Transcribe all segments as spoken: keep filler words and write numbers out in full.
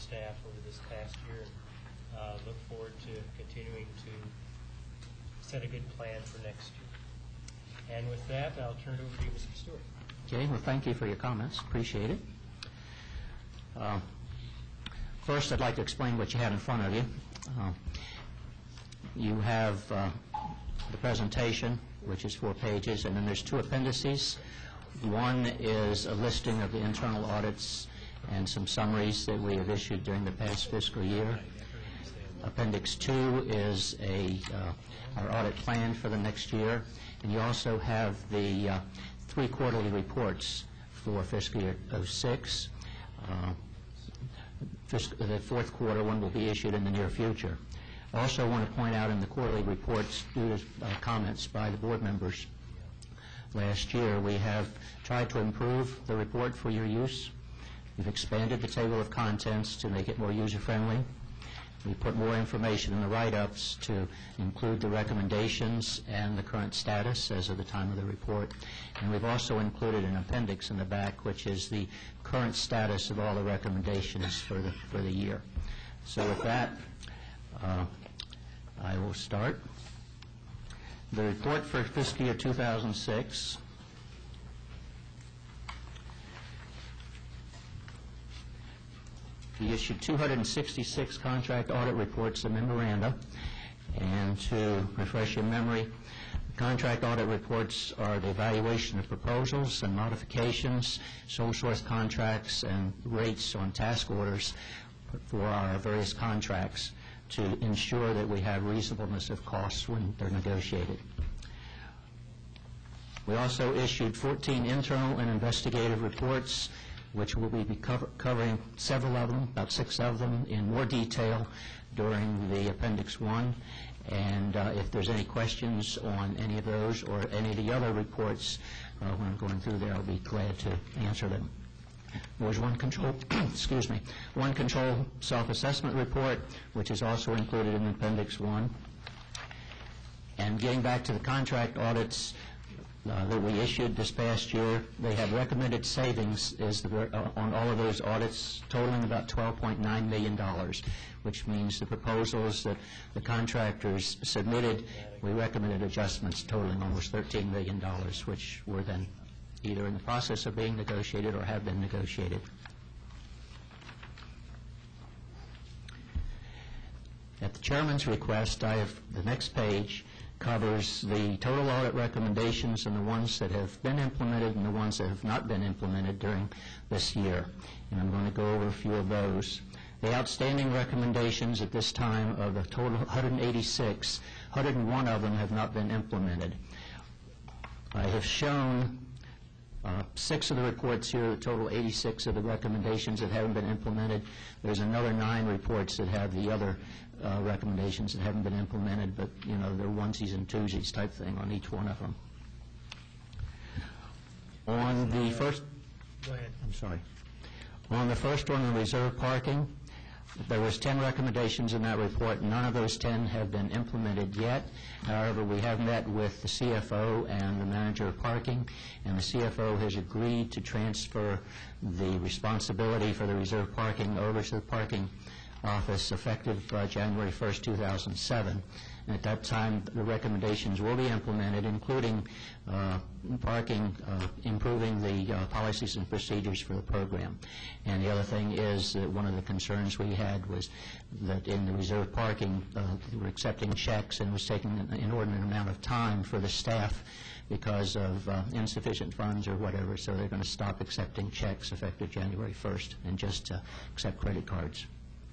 staff over this past year. Uh, look forward to continuing to set a good plan for next year. And with that, I'll turn it over to you, Mister Stewart. Okay, well, thank you for your comments. Appreciate it. Uh, first, I'd like to explain what you have in front of you. Uh, you have uh, the presentation, which is four pages, and then there's two appendices. One is a listing of the internal audits and some summaries that we have issued during the past fiscal year. Appendix two is a uh, our audit plan for the next year, and you also have the uh, three quarterly reports for fiscal year oh six. Uh, fiscal, the fourth quarter one will be issued in the near future. I also want to point out in the quarterly reports, due to uh, comments by the board members last year, we have tried to improve the report for your use. We've expanded the table of contents to make it more user-friendly. We put more information in the write-ups to include the recommendations and the current status as of the time of the report. And we've also included an appendix in the back, which is the current status of all the recommendations for the, for the year. So with that, uh, I will start. The report for fiscal year two thousand six. We issued two hundred sixty-six contract audit reports and memoranda. And to refresh your memory, contract audit reports are the evaluation of proposals and modifications, sole source contracts, and rates on task orders for our various contracts to ensure that we have reasonableness of costs when they're negotiated. We also issued fourteen internal and investigative reports, which will be cover covering several of them, about six of them, in more detail during the Appendix one. And uh, if there's any questions on any of those or any of the other reports uh, when I'm going through there, I'll be glad to answer them. There was one control, excuse me, one control self-assessment report, which is also included in Appendix one. And getting back to the contract audits uh, that we issued this past year, they have recommended savings is the, uh, on all of those audits totaling about twelve point nine million dollars, which means the proposals that the contractors submitted, we recommended adjustments totaling almost thirteen million dollars, which were then either in the process of being negotiated or have been negotiated. At the chairman's request, I have the next page covers the total audit recommendations and the ones that have been implemented and the ones that have not been implemented during this year. And I'm going to go over a few of those. The outstanding recommendations at this time of a total of one hundred eighty-six, one hundred one of them have not been implemented. I have shown Uh, six of the reports here, the total eighty-six of the recommendations that haven't been implemented. There's another nine reports that have the other uh, recommendations that haven't been implemented, but, you know, they're onesies and twosies type thing on each one of them. On the first... Go ahead. I'm sorry. On the first one, the reserve parking, there was ten recommendations in that report. None of those ten have been implemented yet. However, we have met with the C F O and the manager of parking, and the C F O has agreed to transfer the responsibility for the reserve parking over to the parking office effective uh, January first, two thousand seven. And at that time, the recommendations will be implemented, including uh, parking, uh, improving the uh, policies and procedures for the program. And the other thing is that one of the concerns we had was that in the reserve parking, uh, they were accepting checks, and it was taking an inordinate amount of time for the staff because of uh, insufficient funds or whatever, so they're going to stop accepting checks effective January first and just uh, accept credit cards.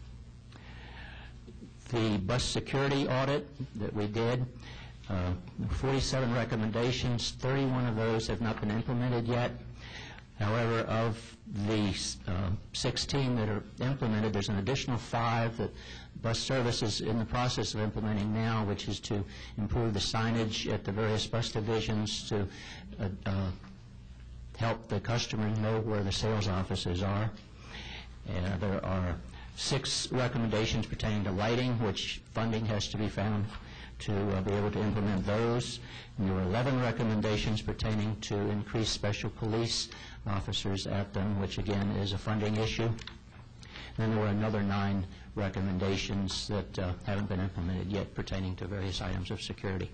The bus security audit that we did, uh, forty-seven recommendations, thirty-one of those have not been implemented yet. However, of the uh, sixteen that are implemented, there's an additional five that bus service is in the process of implementing now, which is to improve the signage at the various bus divisions to uh, uh, help the customer know where the sales offices are. Uh, there are six recommendations pertaining to lighting, which funding has to be found to uh, be able to implement those. And there were eleven recommendations pertaining to increased special police officers at them, which again is a funding issue. then there were another nine recommendations that uh, haven't been implemented yet pertaining to various items of security.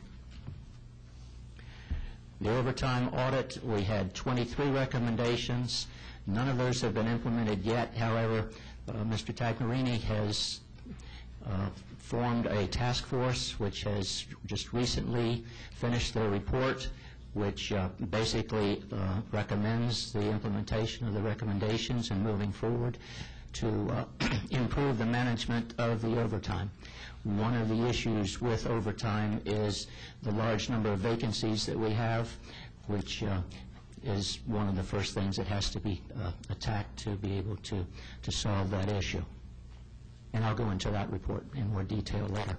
The overtime audit, we had twenty-three recommendations. None of those have been implemented yet. However, uh, Mister Tagnerini has uh, formed a task force which has just recently finished their report, which uh, basically uh, recommends the implementation of the recommendations and moving forward to uh, improve the management of the overtime. One of the issues with overtime is the large number of vacancies that we have, which uh, is one of the first things that has to be uh, attacked to be able to, to solve that issue. And I'll go into that report in more detail later.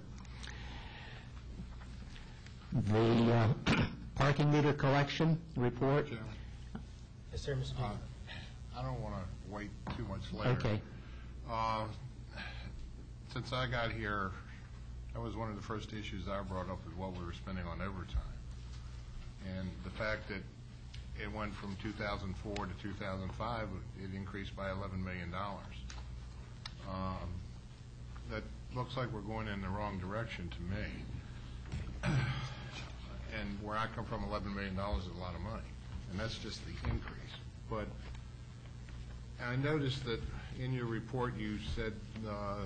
The uh, parking meter collection report. Chairman, Yes, sir, Mister uh, Speaker. I don't want to wait too much later. Okay. Uh, Since I got here, that was one of the first issues I brought up, is what we were spending on overtime. And the fact that it went from two thousand four to two thousand five, it increased by eleven million dollars. Um, that looks like we're going in the wrong direction to me. And where I come from, eleven million dollars is a lot of money, and that's just the increase. But I noticed that in your report you said uh,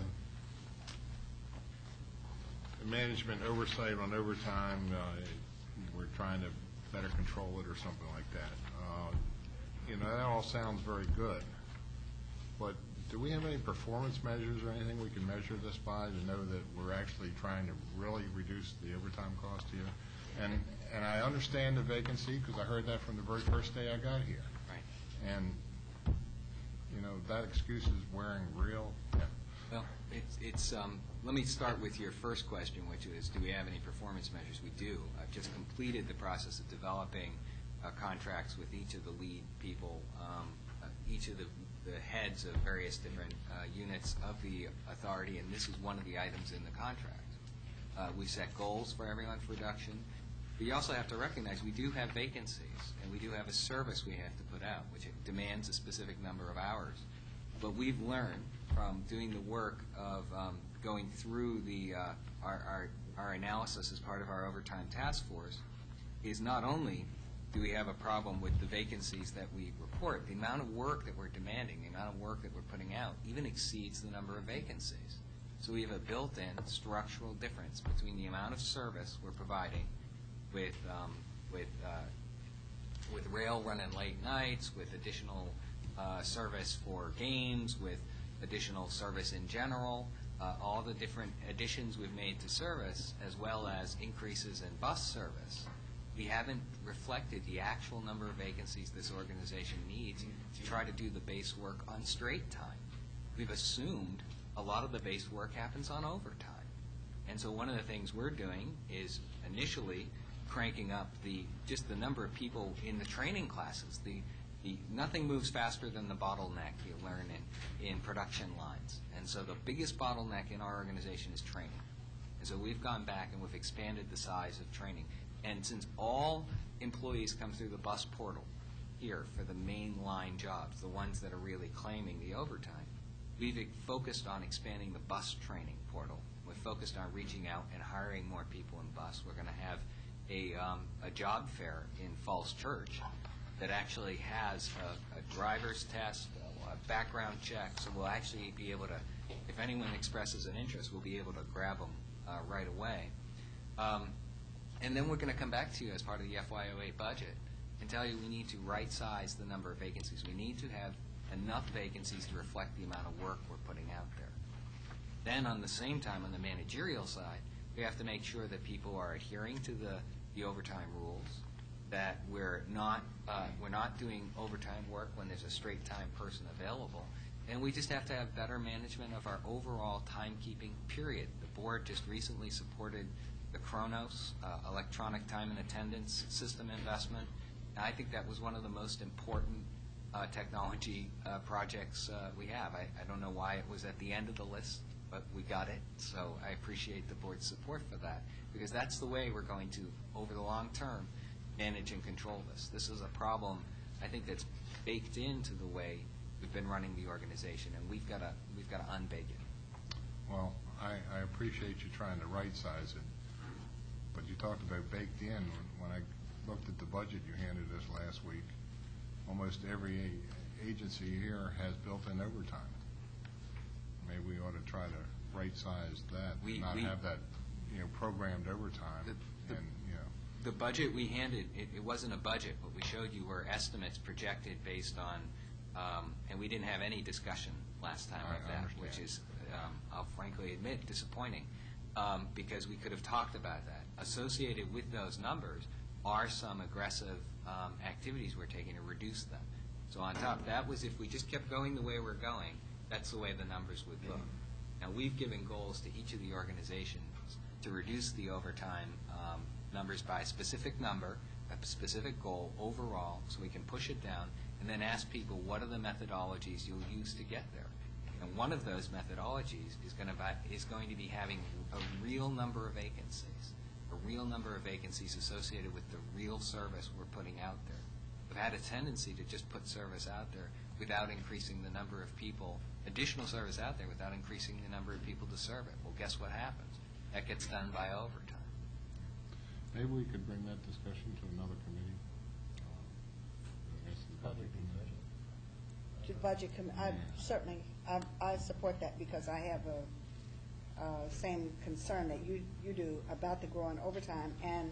management oversight on overtime, uh, we're trying to better control it or something like that. Uh, you know, that all sounds very good, but do we have any performance measures or anything we can measure this by to know that we're actually trying to really reduce the overtime cost here? And and I understand the vacancy, because I heard that from the very first day I got here. Right. And, you know, that excuse is wearing real. Well, it's, it's um, let me start with your first question, which is, do we have any performance measures? We do. I've just completed the process of developing uh, contracts with each of the lead people, um, uh, each of the, the heads of various different uh, units of the authority, and this is one of the items in the contract. Uh, we set goals for everyone for reduction. But you also have to recognize we do have vacancies, and we do have a service we have to put out, which demands a specific number of hours. But we've learned from doing the work of um, going through the uh, our, our, our analysis as part of our overtime task force is not only do we have a problem with the vacancies that we report, the amount of work that we're demanding, the amount of work that we're putting out even exceeds the number of vacancies. So we have a built-in structural difference between the amount of service we're providing with um, with uh, with rail running late nights, with additional uh, service for games, with additional service in general, uh, all the different additions we've made to service, as well as increases in bus service. We haven't reflected the actual number of vacancies this organization needs to try to do the base work on straight time. We've assumed a lot of the base work happens on overtime. And so one of the things we're doing is initially cranking up the just the number of people in the training classes. The, the nothing moves faster than the bottleneck you learn in, in production lines. And so the biggest bottleneck in our organization is training. And so we've gone back and we've expanded the size of training. And since all employees come through the bus portal here for the main line jobs, the ones that are really claiming the overtime, we've focused on expanding the bus training portal. We've focused on reaching out and hiring more people in bus. We're going to have a, um, a job fair in Falls Church that actually has a, a driver's test, a, a background check, so we'll actually be able to, if anyone expresses an interest, we'll be able to grab them uh, right away. Um, and then we're going to come back to you as part of the F Y oh eight budget and tell you we need to right-size the number of vacancies. We need to have enough vacancies to reflect the amount of work we're putting out there. Then on the same time, on the managerial side, we have to make sure that people are adhering to the, the overtime rules, that we're not, uh, we're not doing overtime work when there's a straight time person available. And we just have to have better management of our overall timekeeping period. The board just recently supported the Kronos uh, electronic time and attendance system investment. And I think that was one of the most important uh, technology uh, projects uh, we have. I, I don't know why it was at the end of the list, but we got it. So I appreciate the board's support for that, because that's the way we're going to, over the long term, manage and control this. This is a problem, I think, that's baked into the way We've been running the organization, and we've got to we've got to unbake it. Well, I, I appreciate you trying to right-size it, but you talked about baked in. When, when I looked at the budget you handed us last week, almost every a- agency here has built-in overtime. Maybe we ought to try to right-size that, We- and not we- have that, you know, programmed overtime, The- the- and, you know. The budget we handed, it, it wasn't a budget. What we showed you were estimates projected based on, um, and we didn't have any discussion last time I of that, understand. which is, um, I'll frankly admit, disappointing, um, because we could have talked about that. Associated with those numbers are some aggressive um, activities we're taking to reduce them. So on top, that was if we just kept going the way we're going, that's the way the numbers would look. Now, we've given goals to each of the organizations to reduce the overtime um, numbers by a specific number, a specific goal overall, so we can push it down, and then ask people, what are the methodologies you'll use to get there? And one of those methodologies is going to be, is going to be having a real number of vacancies, a real number of vacancies associated with the real service we're putting out there. We've had a tendency to just put service out there without increasing the number of people, additional service out there without increasing the number of people to serve it. Well, guess what happens? That gets done by overtime. Maybe we could bring that discussion to another committee. um, the rest of the budget committee. The budget, com- I certainly, I, I support that because I have a, uh, same concern that you, you do about the growing overtime. And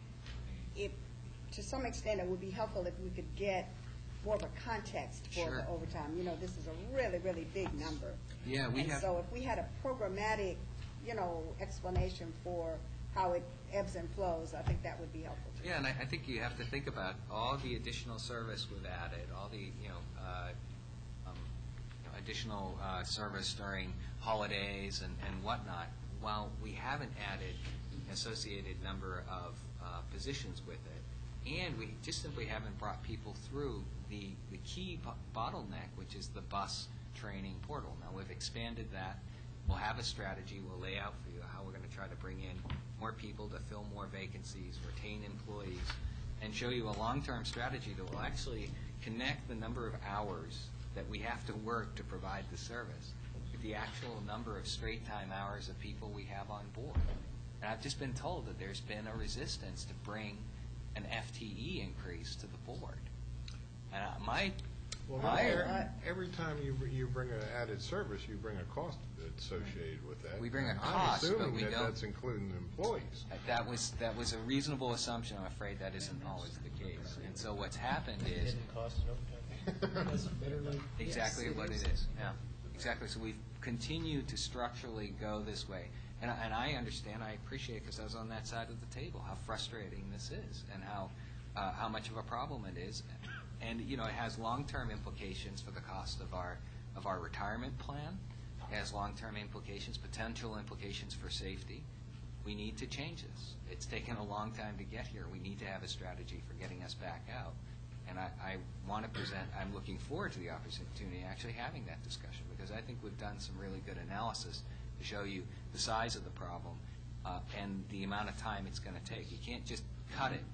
if, to some extent, it would be helpful if we could get more of a context for Sure. the overtime. You know, this is a really, really big number. Yeah, we And have. so if we had a programmatic, you know, explanation for how it ebbs and flows, I think that would be helpful. too. Yeah, and I, I think you have to think about all the additional service we've added, all the, you know, uh, um, you know, additional uh, service during holidays and, and whatnot, while we haven't added an associated number of uh, positions with it. And we just simply haven't brought people through the, the key bo- bottleneck, which is the bus training portal. Now, we've expanded that. We'll have a strategy. We'll lay out for you how we're going to try to bring in more people to fill more vacancies, retain employees, and show you a long-term strategy that will actually connect the number of hours that we have to work to provide the service with the actual number of straight-time hours of people we have on board. And I've just been told that there's been a resistance to bring an F T E increase to the board. And uh, my, Well, my every, I- every time you, br- you bring an added service, you bring a cost associated with that. We bring a And cost, but I'm assuming we that don't- that's including the employees. that was, that was a reasonable assumption. I'm afraid that isn't always the case. And so what's happened It is didn't cost an overtime. That's literally. exactly Yes, it what is. it is. Yeah, exactly. So we've continued to structurally go this way. And I, and I understand, I appreciate, because I was on that side of the table, how frustrating this is and how, uh, how much of a problem it is. And, you know, it has long-term implications for the cost of our, of our retirement plan. It has long-term implications, potential implications for safety. We need to change this. It's taken a long time to get here. We need to have a strategy for getting us back out. And I, I want to present, I'm looking forward to the opportunity of actually having that discussion, because I think we've done some really good analysis to show you the size of the problem uh, and the amount of time it's going to take. You can't just cut it,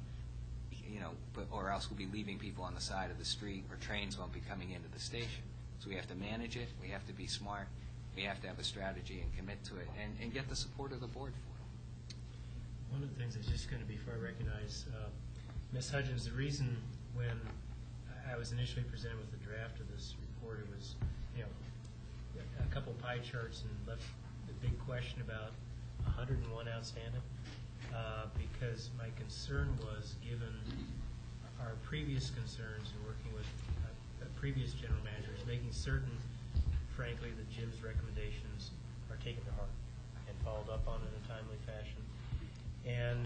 you know, but, or else we'll be leaving people on the side of the street, or trains won't be coming into the station. So we have to manage it. We have to be smart. We have to have a strategy and commit to it, and, and get the support of the board for it. One of the things that's just going to be, before I recognize uh, Miz Hudgens, the reason when I was initially presented with the draft of this report, it was, you know, a couple pie charts and left the big question about one hundred and one outstanding, uh, because my concern was, given our previous concerns in working with uh, previous general managers, making certain, frankly, that Jim's recommendations are taken to heart and followed up on in a timely fashion. And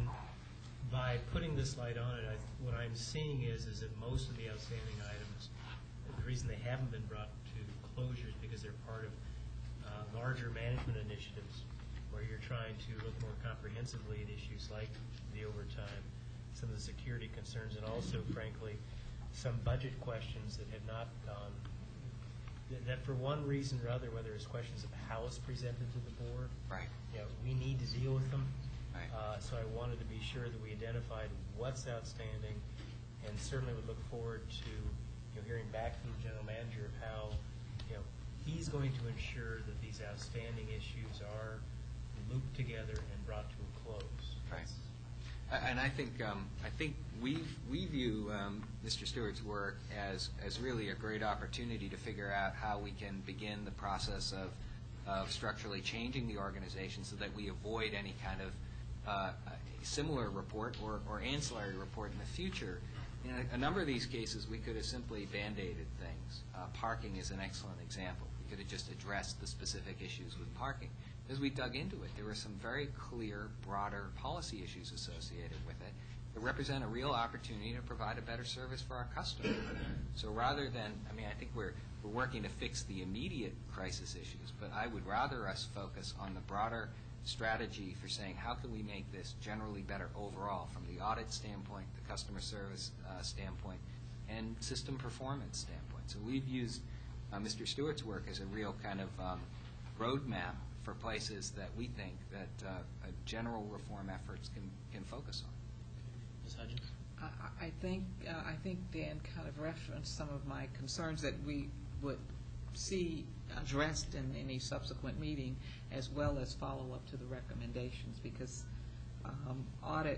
by putting this light on it, I, what I'm seeing is, is that most of the outstanding items, the reason they haven't been brought to closure is because they're part of uh, larger management initiatives where you're trying to look more comprehensively at issues like the overtime, some of the security concerns, and also, frankly, some budget questions that have not gone, that, that for one reason or other, whether it's questions of how it's presented to the board, Right. you know, we need to deal with them. Right. Uh, so I wanted to be sure that we identified what's outstanding, and certainly would look forward to you know, hearing back from the general manager of how, you know, he's going to ensure that these outstanding issues are looped together and brought to a close. Right. And I think um, I think we we view um, Mister Stewart's work as as really a great opportunity to figure out how we can begin the process of of structurally changing the organization so that we avoid any kind of uh, similar report or, or ancillary report in the future. In a, a number of these cases, we could have simply band-aided things. Uh, parking is an excellent example. We could have just addressed the specific issues with parking. As we dug into it, there were some very clear, broader policy issues associated with it that represent a real opportunity to provide a better service for our customers. So rather than, I mean, I think we're, we're working to fix the immediate crisis issues, but I would rather us focus on the broader strategy for saying how can we make this generally better overall from the audit standpoint, the customer service uh, standpoint, and system performance standpoint. So we've used uh, Mister Stewart's work as a real kind of um, roadmap for places that we think that uh, uh, general reform efforts can, can focus on. Miz Hudgens? I, I think uh, I think Dan kind of referenced some of my concerns that we would see addressed in any subsequent meeting, as well as follow up to the recommendations, because um, audit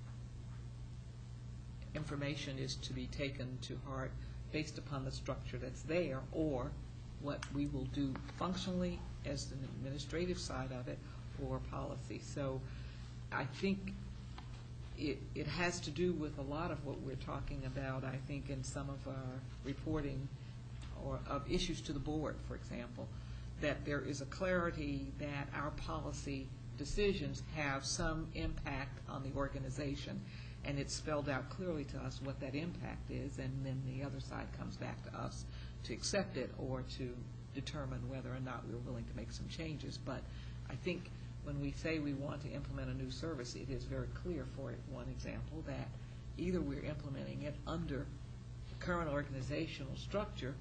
information is to be taken to heart based upon the structure that's there, or what we will do functionally as an administrative side of it, or policy. So I think it, it has to do with a lot of what we're talking about, I think, in some of our reporting or of issues to the board, for example, that there is a clarity that our policy decisions have some impact on the organization, and it's spelled out clearly to us what that impact is, and then the other side comes back to us to accept it or to determine whether or not we're willing to make some changes. But I think when we say we want to implement a new service, it is very clear, for one example, that either we're implementing it under the current organizational structure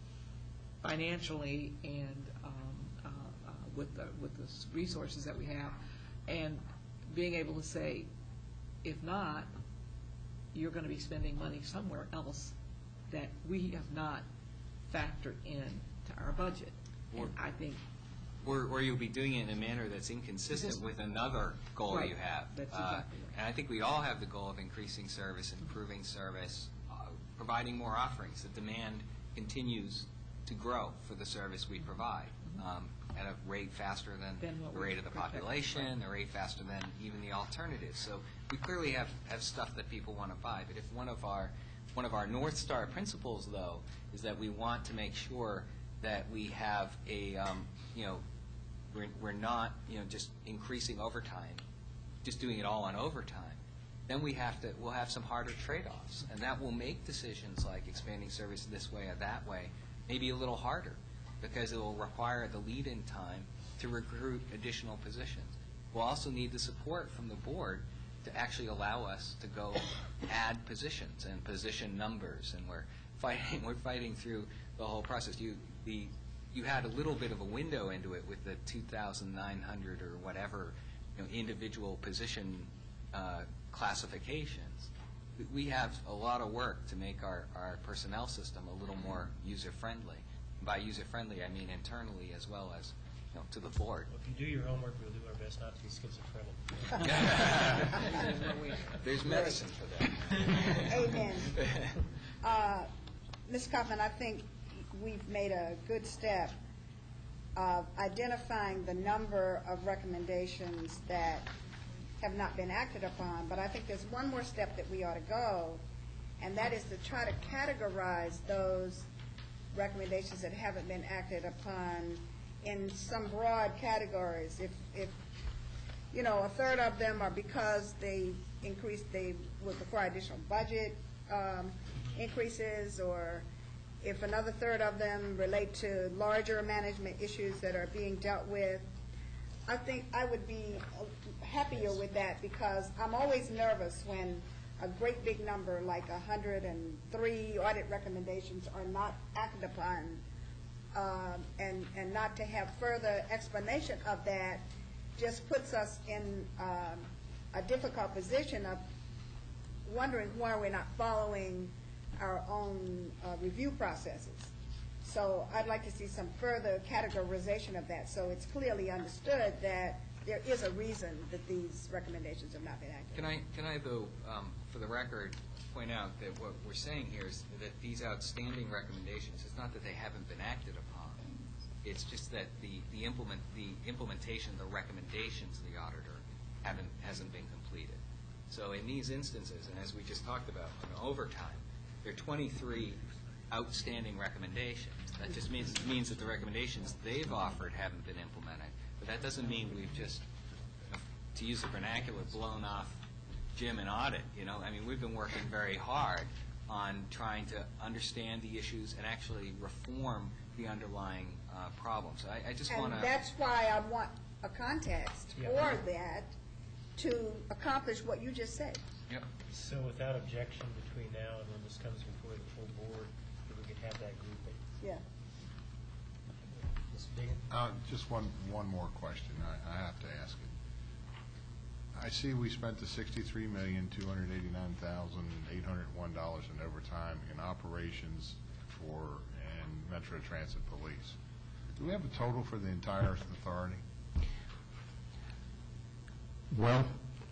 financially and um, uh, uh, with the, with the resources that we have, and being able to say, if not, you're going to be spending money somewhere else that we have not factored in to our budget. Or, and I think, or, or you'll be doing it in a manner that's inconsistent Just- with another goal Right. you have. That's Uh, exactly right. And I think we all have the goal of increasing service, improving service, uh, providing more offerings. The demand continues to grow for the service we provide um, at a rate faster than Than what the we rate of the protect, population, right. a rate faster than even the alternatives. So we clearly have, have stuff that people want to buy. But if one of our one of our North Star principles, though, is that we want to make sure that we have a, um, you know, we're, we're not, you know, just increasing overtime, just doing it all on overtime, then we have to, we'll have some harder trade-offs. And that will make decisions like expanding service this way or that way maybe a little harder, because it will require the lead-in time to recruit additional positions. We'll also need the support from the board to actually allow us to go add positions and position numbers, and we're fighting we're fighting through the whole process. You the you had a little bit of a window into it with the two thousand nine hundred or whatever, you know, individual position uh, classifications. We have a lot of work to make our, our personnel system a little more user-friendly. By user-friendly, I mean internally as well as, you know, to the board. Well, if you do your homework, we'll do our best not to be schizophrenic. There's medicine for that. Amen. Uh, Miz Kaufman, I think we've made a good step of identifying the number of recommendations that have not been acted upon, but I think there's one more step that we ought to go, and that is to try to categorize those recommendations that haven't been acted upon in some broad categories. If, if you know, a third of them are because they increased, they would require additional budget um, increases, or if another third of them relate to larger management issues that are being dealt with. I think I would be happier with that, because I'm always nervous when a great big number like one hundred three audit recommendations are not acted upon, um, and, and not to have further explanation of that just puts us in um, a difficult position of wondering why we're not following our own uh, review processes. So I'd like to see some further categorization of that, so it's clearly understood that there is a reason that these recommendations have not been acted. Can I, can I though, um, for the record, point out that what we're saying here is that these outstanding recommendations, it's not that they haven't been acted upon. It's just that the, the implement, the implementation, the recommendations of the auditor haven't, hasn't been completed. So in these instances, and as we just talked about, on overtime, there are twenty-three outstanding recommendations. That just means, means that the recommendations they've offered haven't been implemented. But that doesn't mean we've just, to use the vernacular, blown off Jim and audit. You know, I mean, we've been working very hard on trying to understand the issues and actually reform the underlying uh, problems. I, I just want to. And that's why I want a context Yeah. for that to accomplish what you just said. Yep. So without objection between now and when this comes before the full board, if we could have that grouping. Yeah. Mister Diggin? Uh, Just one, one more question. I, I have to ask it. I see we spent the sixty-three million, two hundred eighty-nine thousand, eight hundred one dollars in overtime in operations for, and Metro Transit Police. Do we have a total for the entire authority? Well,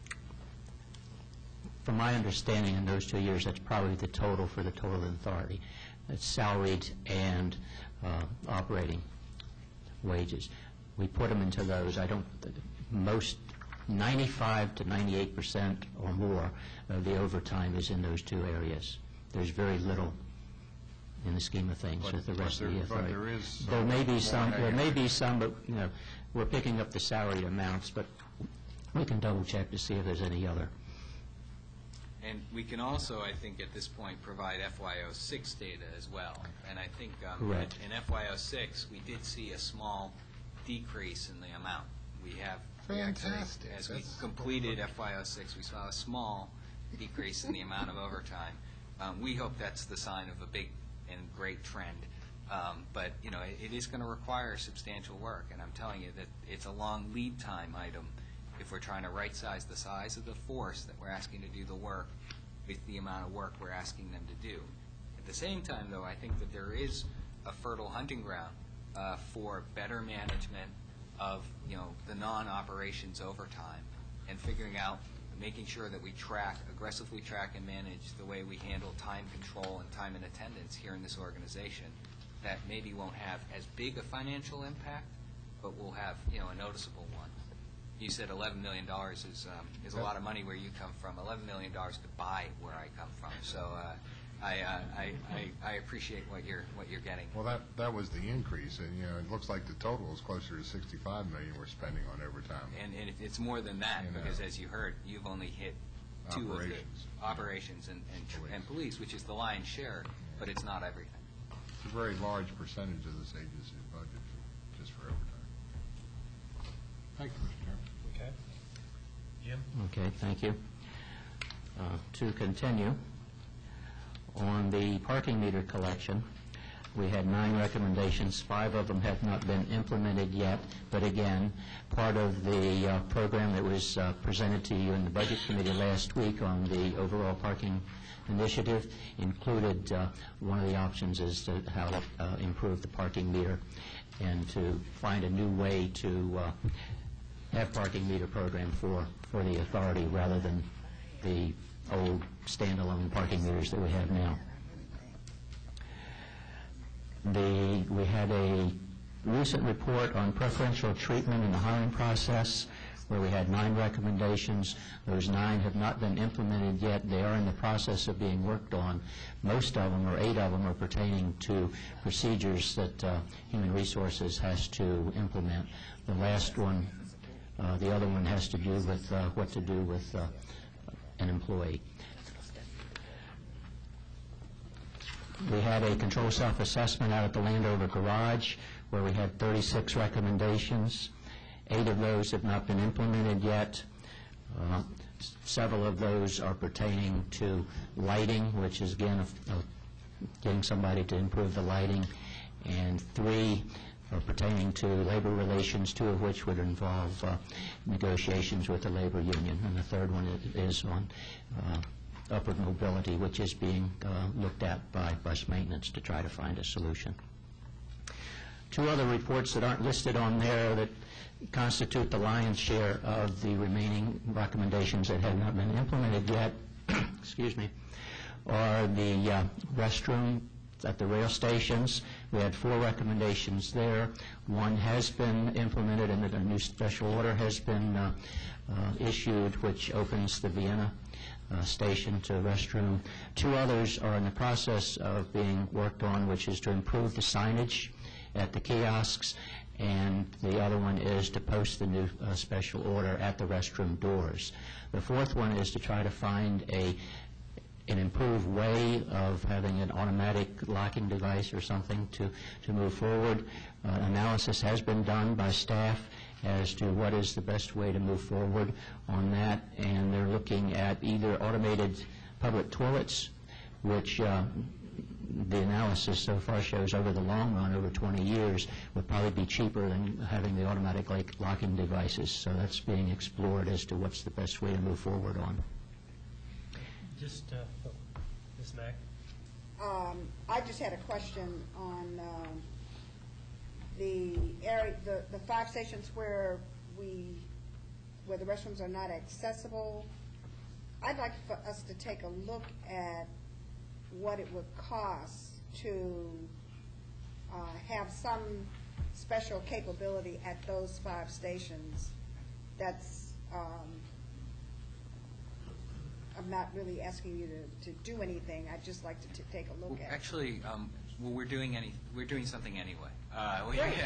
from my understanding in those two years, that's probably the total for the total authority. That's salaried and uh, operating wages. We put them into those. I don't, most, ninety-five to ninety-eight percent or more of the overtime is in those two areas. There's very little in the scheme of things But- with the but rest of there- the but authority. there is There may be some some, more there may hanging. be some, but, you know, we're picking up the salary amounts, but we can double check to see if there's any other. And we can also, I think, at this point, provide F Y O six data as well. And I think um, Correct. in F Y O six, we did see a small decrease in the amount. We have, we actually, Fantastic. as we That's- completed F Y O six, we saw a small decrease in the amount of overtime. Um, We hope that's the sign of a big and great trend. Um, But, you know, it it is going to require substantial work. And I'm telling you that it's a long lead time item if we're trying to right-size the size of the force that we're asking to do the work with the amount of work we're asking them to do. At the same time, though, I think that there is a fertile hunting ground uh, for better management of, you know, the non-operations overtime and figuring out, making sure that we track, aggressively track and manage the way we handle time control and time and attendance here in this organization. That maybe won't have as big a financial impact, but will have, you know, a noticeable one. You said eleven million dollars is um, is a lot of money where you come from. eleven million dollars could buy where I come from. So uh, I, uh, I, I I appreciate what you're what you're getting. Well, that, that was the increase, and, you know, it looks like the total is closer to sixty-five million we're spending on overtime. And, and it- it's more than that, You know. because as you heard, you've only hit two Operations. of the operations and, and, tr- Police. and police, which is the lion's share, but it's not everything. It's a very large percentage of this agency's budget, just for overtime. Thank you, Mister Chairman. Okay. Jim? Okay, thank you. Uh, To continue, on the parking meter collection, we had nine recommendations. Five of them have not been implemented yet, but again, part of the uh, program that was uh, presented to you in the Budget Committee last week on the overall parking initiative included uh, one of the options is to how to uh, improve the parking meter and to find a new way to uh, have parking meter program for, for the authority rather than the old standalone parking meters that we have now. The, we had a recent report on preferential treatment in the hiring process where we had nine recommendations. Those nine have not been implemented yet. They are in the process of being worked on. Most of them, or eight of them, are pertaining to procedures that uh, Human Resources has to implement. The last one, uh, the other one has to do with uh, what to do with uh, an employee. We had a control self-assessment out at the Landover Garage where we had thirty-six recommendations. Eight of those have not been implemented yet. Uh, s- Several of those are pertaining to lighting, which is, again, a- a- getting somebody to improve the lighting. And three are pertaining to labor relations, two of which would involve uh, negotiations with the labor union. And the third one i- is on uh, upward mobility, which is being uh, looked at by bus maintenance to try to find a solution. Two other reports that aren't listed on there that constitute the lion's share of the remaining recommendations that have not been implemented yet, excuse me, are the uh, restroom at the rail stations. We had four recommendations there. One has been implemented, and a new special order has been uh, uh, issued, which opens the Vienna uh, station to restroom. Two others are in the process of being worked on, which is to improve the signage at the kiosks, and the other one is to post the new uh, special order at the restroom doors. The fourth one is to try to find a an improved way of having an automatic locking device or something to, to move forward. Uh, analysis has been done by staff as to what is the best way to move forward on that, and they're looking at either automated public toilets, which uh, the analysis so far shows over the long run, over twenty years, would probably be cheaper than having the automatic like, locking devices. So that's being explored as to what's the best way to move forward on. Just, uh, oh, Miz Mack? Um, I just had a question on um, the area, the, the five stations where we, where the restrooms are not accessible. I'd like for us to take a look at what it would cost to uh, have some special capability at those five stations. That's, um, I'm not really asking you to, to do anything. I'd just like to t take a look Well, at it. Actually, um, well, we're doing any, we're doing something anyway. Uh, we, Great.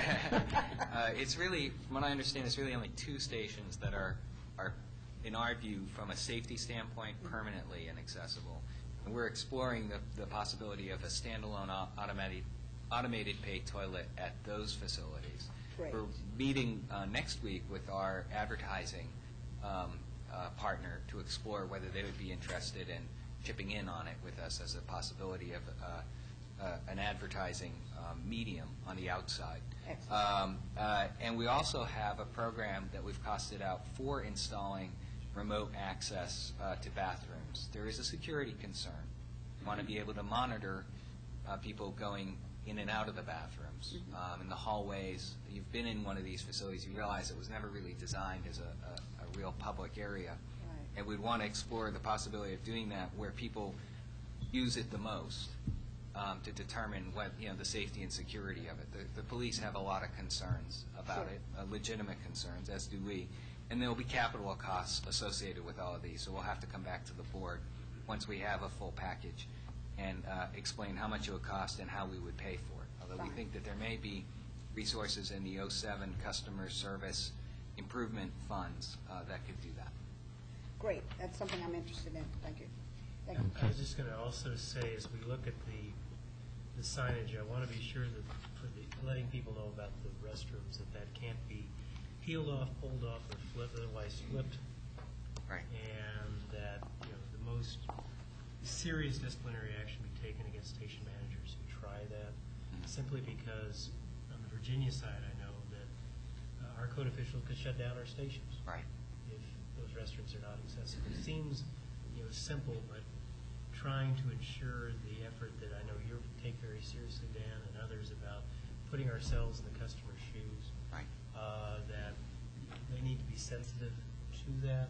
uh, it's really, from what I understand, it's really only two stations that are, are, in our view, from a safety standpoint, permanently inaccessible. And we're exploring the, the possibility of a standalone au- automated, automated pay toilet at those facilities. Great. We're meeting uh, next week with our advertising um, uh, partner to explore whether they would be interested in chipping in on it with us as a possibility of uh, uh, an advertising um, medium on the outside. Excellent. Um, uh, and we also have a program that we've costed out for installing remote access uh, to bathrooms. There is a security concern. We want to be able to monitor uh, people going in and out of the bathrooms, Mm-hmm. um, in the hallways. You've been in one of these facilities, you realize it was never really designed as a, a, a real public area. Right. And we'd want to explore the possibility of doing that where people use it the most, um, to determine what, you know, the safety and security of it. The, the police have a lot of concerns about Sure. it, uh, legitimate concerns, as do we. And there will be capital costs associated with all of these, so we'll have to come back to the board once we have a full package and uh, explain how much it would cost and how we would pay for it. Although we Fine. think that there may be resources in the oh seven Customer Service Improvement Funds uh, that could do that. Great. That's something I'm interested in. Thank you. Thank you. I was just going to also say, as we look at the, the signage, I want to be sure that, for the, letting people know about the restrooms, that that can't be peeled off, pulled off, or flipped, otherwise flipped. Right. And that, you know, the most serious disciplinary action be taken against station managers who try that, Mhm. simply because on the Virginia side, I know that uh, our code officials could shut down our stations Right. if those restrooms are not accessible. It seems, you know, simple, but trying to ensure the effort that I know you take very seriously, Dan, and others, about putting ourselves in the customer's shoes, Right. uh, that they need to be sensitive to that,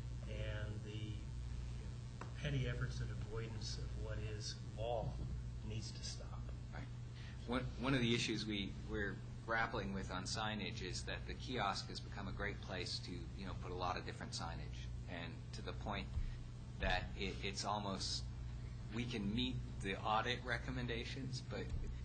and the you know, petty efforts at avoidance of what is law needs to stop. Right. One, one of the issues we, we're grappling with on signage is that the kiosk has become a great place to, you know, put a lot of different signage, and to the point that it, it's almost, we can meet the audit recommendations, but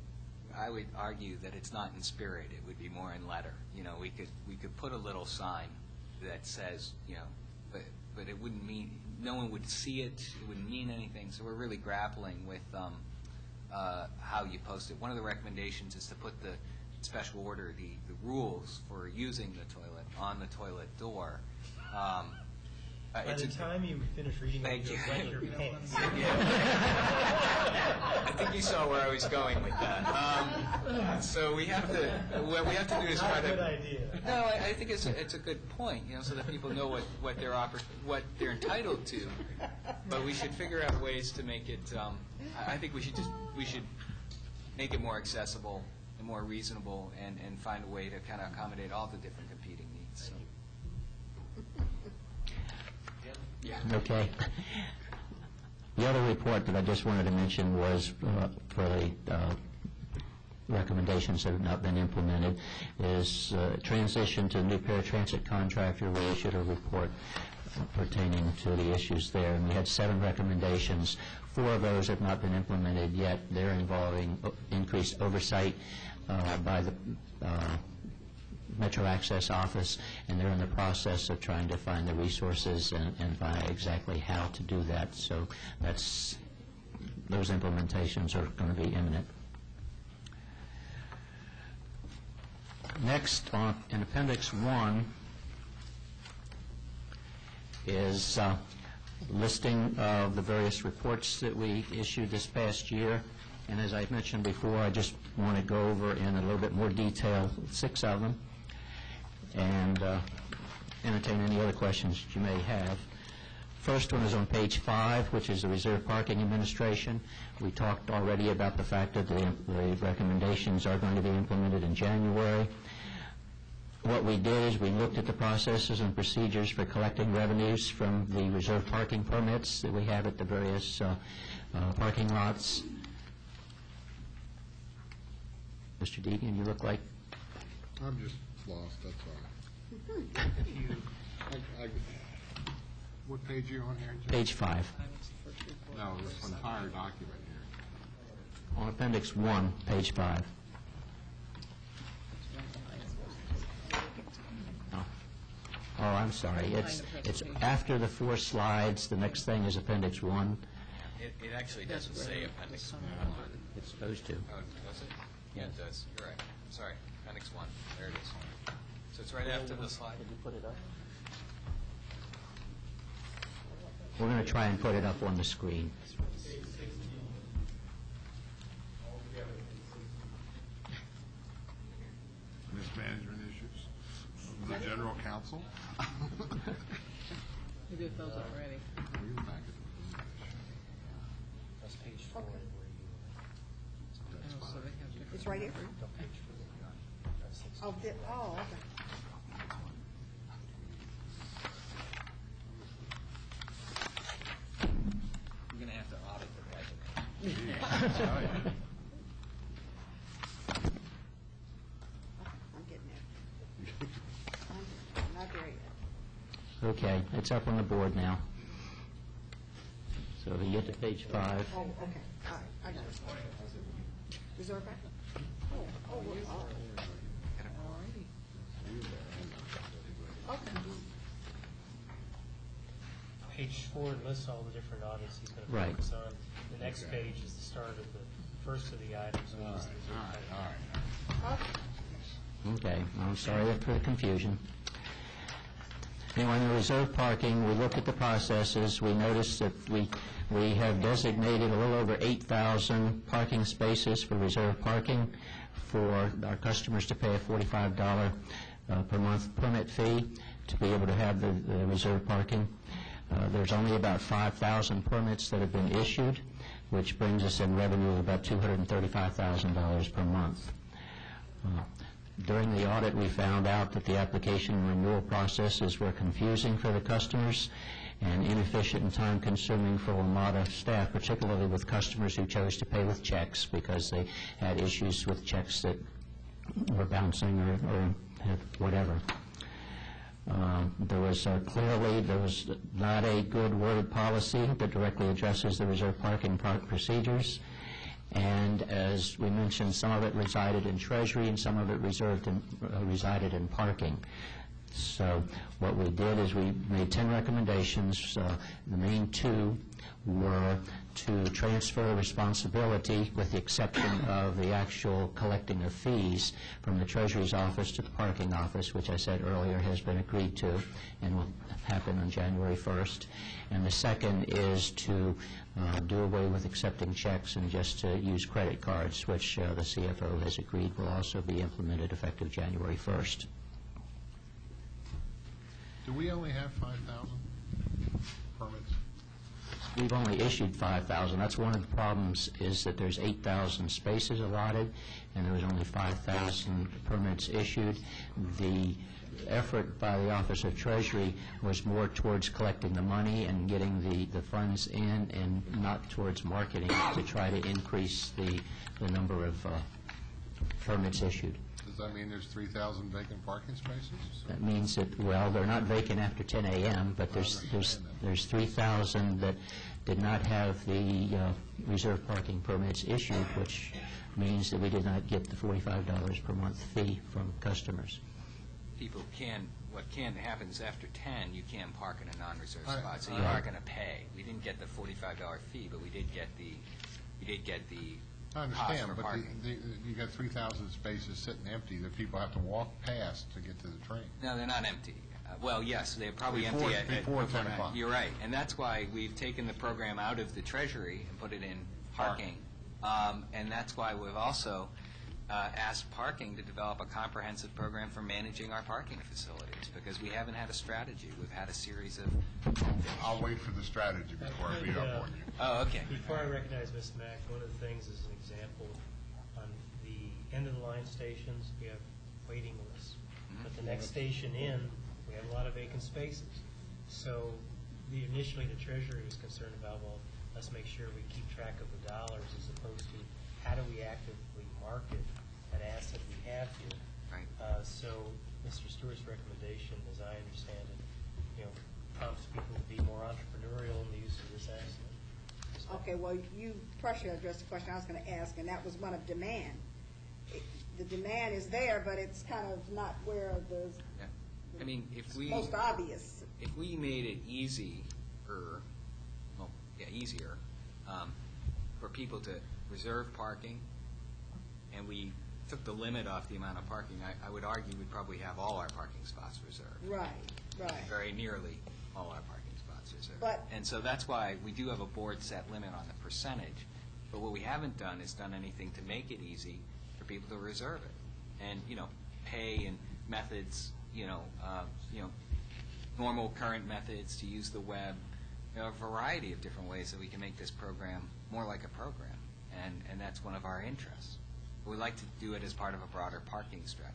I would argue that it's not in spirit. It would be more in letter. You know, we could we could put a little sign that says, you know, but but it wouldn't mean, no one would see it. It wouldn't mean anything. So we're really grappling with um, uh, how you post it. One of the recommendations is to put the special order, the, the rules for using the toilet on the toilet door. Um, Uh, By it's the a- time you finish reading it, Thank you'll you. wet your You know pants. what I think you saw where I was going with that. Um, so we have to, what we have to do is try Not to. a good idea. No, I, I think it's a, it's a good point, you know, so that people know what, what they're oppor- what they're entitled to. But we should figure out ways to make it. Um, I I think we should just we should make it more accessible and more reasonable, and, and find a way to kind of accommodate all the different competing needs. So. Yeah. Okay. The other report that I just wanted to mention was uh, for the uh, recommendations that have not been implemented is uh, transition to the new paratransit contractor. We issued a report pertaining to the issues there, and we had seven recommendations. Four of those have not been implemented yet. They're involving o- increased oversight uh, by the uh, Metro Access Office, and they're in the process of trying to find the resources and, and find exactly how to do that. So that's, those implementations are going to be imminent. Next, on, in Appendix one, is uh, listing of the various reports that we issued this past year. And as I mentioned before, I just want to go over in a little bit more detail six of them and uh, entertain any other questions that you may have. First one is on page five, which is the Reserve Parking Administration. We talked already about the fact that the, the recommendations are going to be implemented in January. What we did is we looked at the processes and procedures for collecting revenues from the reserve parking permits that we have at the various uh, uh, parking lots. Mister Deegan, you look like... I'm just lost, that's all. You- I- I- What page are you on here, Jim? Page five. No, this entire document here. On Appendix one, page five. Oh, Oh, I'm sorry. It's, it's after the four slides. The next thing is Appendix one. It, it actually doesn't say appendix one. It's supposed to. Oh, does it? Yeah, it does. You're right. Sorry, appendix one. There it is. So it's right after the slide. Did you put it up? We're going to try and put it up on the screen. Mismanagement issues. The general counsel? We did those already. We're back at the- That's page four. where you- That's Oh, so fine. they have different- It's right here? No, page four. That's six. Oh, di- oh, okay. You're going to have to audit the resume. Oh, yeah. I'm getting there. I'm not there yet. Okay, it's up on the board now. So if you get to page five, Oh, okay, all right, I got it. Reserve bank? Oh, oh, we're- all right. Okay. Page four lists all the different audits he's going to Right. focus on. The next Okay. page is the start of the first of the items. which All is right, the all reserve right, fund. all right. Okay. okay, I'm sorry for the confusion. Anyway, in the reserve parking, we looked at the processes. We noticed that we, we have designated a little over eight thousand parking spaces for reserve parking for our customers to pay a forty-five dollars uh, per month permit fee to be able to have the, the reserve parking. Uh, there's only about five thousand permits that have been issued, which brings us in revenue of about two hundred thirty-five thousand dollars per month. Uh, During the audit, we found out that the application and renewal processes were confusing for the customers and inefficient and time-consuming for WMATA staff, particularly with customers who chose to pay with checks because they had issues with checks that were bouncing or, or whatever. Um, There was uh, clearly, there was not a good worded policy that directly addresses the reserve parking park procedures. And as we mentioned, some of it resided in Treasury and some of it reserved in, uh, resided in parking. So what we did is we made ten recommendations. Uh, the main two were to transfer responsibility, with the exception of the actual collecting of fees, from the Treasury's office to the parking office, which I said earlier has been agreed to and will happen on January first. And the second is to uh, do away with accepting checks and just to use credit cards, which uh, the C F O has agreed will also be implemented effective January first. Do we only have five thousand permits? We've only issued five thousand. That's one of the problems, is that there's eight thousand spaces allotted, and there was only five thousand permits issued. The effort by the Office of Treasury was more towards collecting the money and getting the, the funds in, and not towards marketing to try to increase the, the number of uh, permits issued. Does that mean there's three thousand vacant parking spaces? That means that, well, they're not vacant after ten a m, but there's there's there's three thousand that did not have the uh, reserve parking permits issued, which means that we did not get the forty-five dollars per month fee from customers. People can, what can happens after ten, you can park in a non-reserved I- spot, so you I- are going to pay. We didn't get the forty-five dollar fee, but we did get the, we did get the I cost understand, for but parking. the, the, you got three thousand spaces sitting empty that people have to walk past to get to the train. No, they're not empty. Uh, Well, yes, they're probably Before- empty at... at- before ten o'clock. You're right, and that's why we've taken the program out of the Treasury and put it in parking. Um, And that's why we've also uh, asked parking to develop a comprehensive program for managing our parking facilities, because we haven't had a strategy. We've had a series of... I'll wait for the strategy before I beat up on you. Oh, okay. Before I recognize Miz Mack, one of the things is an example, on the end of the line stations, we have waiting lists. But the next station in, we have a lot of vacant spaces. So the, initially, the Treasury was concerned about, well, let's make sure we keep track of the dollars, as opposed to how do we actively market that asset we have here. Right. Uh, So Mister Stewart's recommendation, as I understand it, you know, prompts people to be more entrepreneurial in the use of this asset. So- Okay, well, you partially addressed the question I was going to ask, and that was one of demand. It- The demand is there, but it's kind of not where the Yeah. I mean, if we... most obvious. If we made it easier, well, yeah, easier, um, for people to reserve parking, and we took the limit off the amount of parking, I, I would argue we'd probably have all our parking spots reserved. Right, right. Very nearly all our parking spots reserved. But- And so that's why we do have a board set limit on the percentage, but what we haven't done is done anything to make it easy for people to reserve it. And, you know, pay and methods, you know, uh, you know, normal current methods to use the web, you know, a variety of different ways that we can make this program more like a program. And, and that's one of our interests. We'd like to do it as part of a broader parking strategy.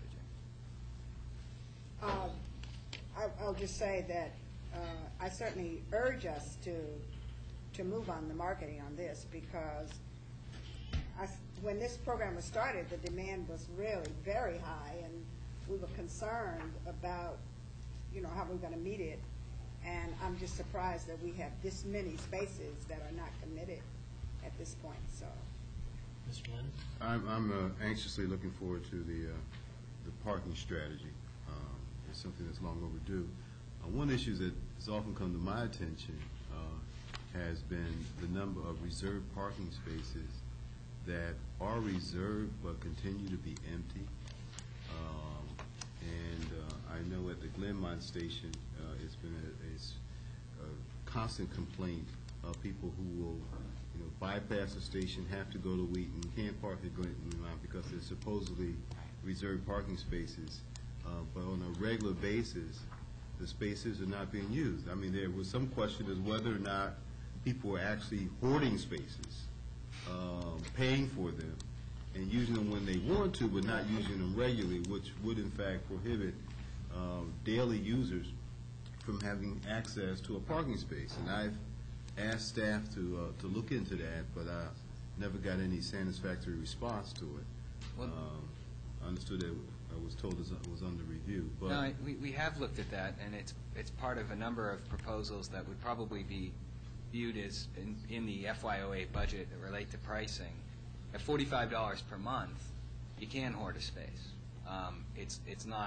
Um, I- I'll just say that uh, I certainly urge us to, to move on the marketing on this, because I s- when this program was started, the demand was really very high, and we were concerned about, you know, how we're going to meet it. And I'm just surprised that we have this many spaces that are not committed at this point, so. Mister Lynn? I'm, I'm uh, anxiously looking forward to the, uh, the parking strategy. Um, It's something that's long overdue. Uh, One issue that has often come to my attention uh, has been the number of reserved parking spaces that are reserved but continue to be empty. Um, And uh, I know at the Glenmont station, uh, it's been a, it's a constant complaint of people who will, you know, bypass the station, have to go to Wheaton, can't park at Glenmont because they're supposedly reserved parking spaces. Uh, But on a regular basis, the spaces are not being used. I mean, there was some question as whether or not people were actually hoarding spaces, um, paying for them, and using them when they want to, but not using them regularly, which would in fact prohibit um, daily users from having access to a parking space. And I've asked staff to, uh, to look into that, but I never got any satisfactory response to it. Well- Um, I understood that, I was told it was under review, but. No, I- we, we have looked at that, and it's, it's part of a number of proposals that would probably be viewed as, in, in the F Y O A budget that relate to pricing. At forty-five dollars per month, you can hoard a space. Um, it's, it's not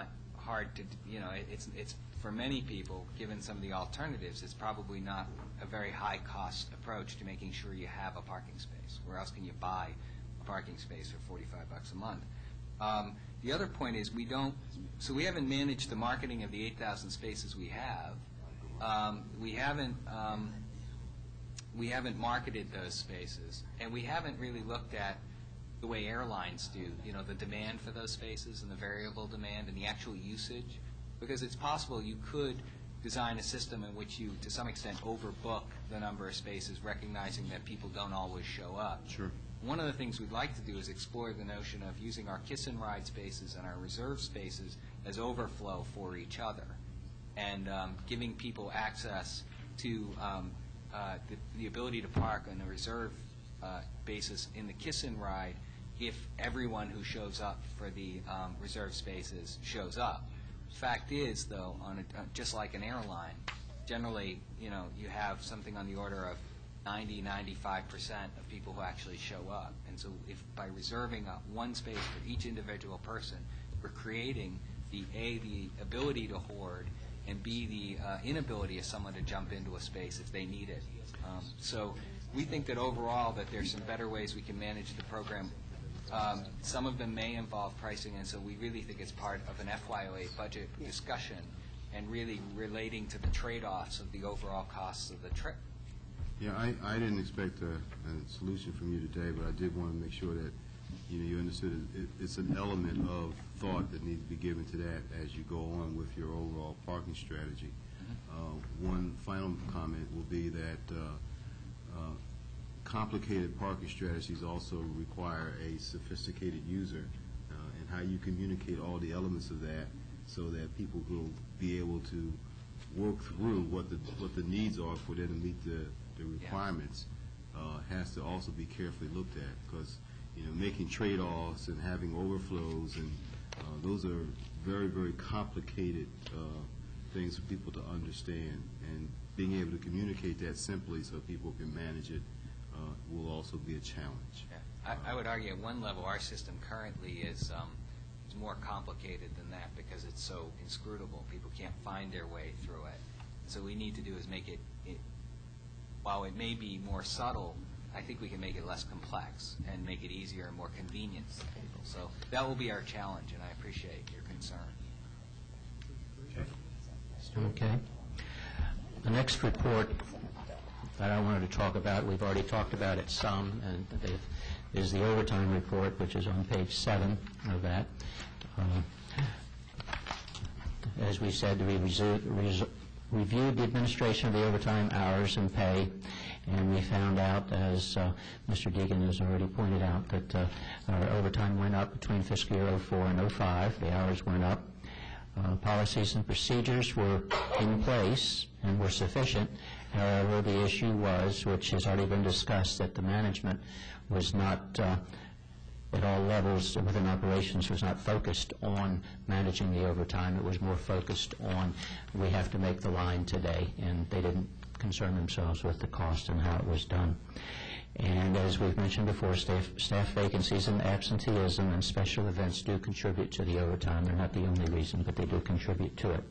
hard to, you know, it- it's, it's, for many people, given some of the alternatives, it's probably not a very high-cost approach to making sure you have a parking space. Where else can you buy a parking space for forty-five bucks a month? Um, The other point is, we don't, so we haven't managed the marketing of the eight thousand spaces we have. Um, We haven't, um, we haven't marketed those spaces, and we haven't really looked at the way airlines do, you know, the demand for those spaces and the variable demand and the actual usage, because it's possible you could design a system in which you, to some extent, overbook the number of spaces, recognizing that people don't always show up. Sure. One of the things we'd like to do is explore the notion of using our kiss and ride spaces and our reserve spaces as overflow for each other, and um, giving people access to um, uh, the, the ability to park on a reserve uh, basis in the kiss and ride if everyone who shows up for the um, reserve spaces shows up. Fact is, though, on a, uh, just like an airline, generally, you know, you have something on the order of ninety, ninety-five percent of people who actually show up. And so if by reserving uh, one space for each individual person, we're creating the, A, the ability to hoard, and B, the uh, inability of someone to jump into a space if they need it. Um, so we think that overall that there's some better ways we can manage the program. Um, some of them may involve pricing, and so we really think it's part of an F Y O eight budget discussion and really relating to the trade-offs of the overall costs of the trip. Yeah, I, I didn't expect a, a solution from you today, but I did want to make sure that, you know, you understood it, it, it's an element of thought that needs to be given to that as you go on with your overall parking strategy. Uh, one final comment will be that uh, uh, complicated parking strategies also require a sophisticated user, uh, and how you communicate all the elements of that so that people will be able to work through what the what the needs are for them to meet the, the requirements uh, has to also be carefully looked at, because, you know, making trade-offs and having overflows, and uh, those are very, very complicated uh, things for people to understand, and being able to communicate that simply so people can manage it uh, will also be a challenge. Yeah. I, I would argue at one level our system currently is, um, is more complicated than that because it's so inscrutable. People can't find their way through it. So what we need to do is make it, it, while it may be more subtle, I think we can make it less complex and make it easier and more convenient for people. So that will be our challenge, and I appreciate your concern. Okay. The next report that I wanted to talk about, we've already talked about it some, and it is the overtime report, which is on page seven of that. Uh, as we said, we resu- resu- reviewed the administration of the overtime hours and pay, and we found out, as uh, Mister Deegan has already pointed out, that uh, our overtime went up between fiscal year oh four and oh five. The hours went up. Uh, policies and procedures were in place and were sufficient. However, the issue was, which has already been discussed, that the management was not, uh, at all levels within operations, was not focused on managing the overtime. It was more focused on, we have to make the line today, and they didn't concern themselves with the cost and how it was done. And as we've mentioned before, staff, staff vacancies and absenteeism and special events do contribute to the overtime. They're not the only reason, but they do contribute to it.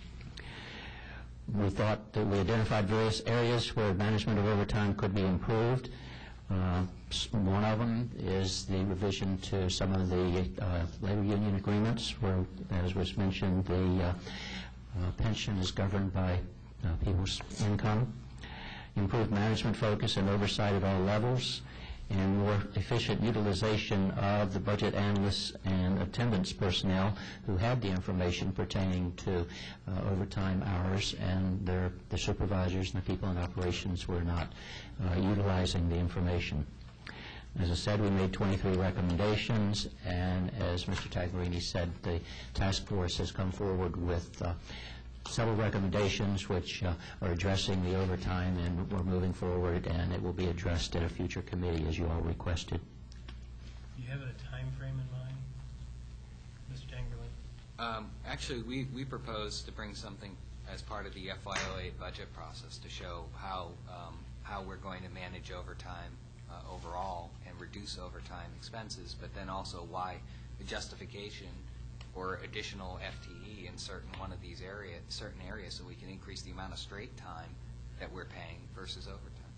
We thought that we identified various areas where management of overtime could be improved. Uh, one of them is the revision to some of the uh, labor union agreements, where, as was mentioned, the uh, uh, pension is governed by uh, people's income. Improved management focus and oversight at all levels, and more efficient utilization of the budget analysts and attendance personnel who had the information pertaining to uh, overtime hours, and their the supervisors and the people in operations were not uh, utilizing the information. As I said, we made twenty-three recommendations, and as Mister Taglerini said, the task force has come forward with uh, several recommendations which uh, are addressing the overtime, and we're moving forward, and it will be addressed at a future committee as you all requested. Do you have a time frame in mind, Mister Tangerlin? Um, actually, we, we propose to bring something as part of the F Y O eight budget process to show how, um, how we're going to manage overtime uh, overall and reduce overtime expenses, but then also why the justification or additional F T E in certain one of these area, certain areas, so we can increase the amount of straight time that we're paying versus overtime.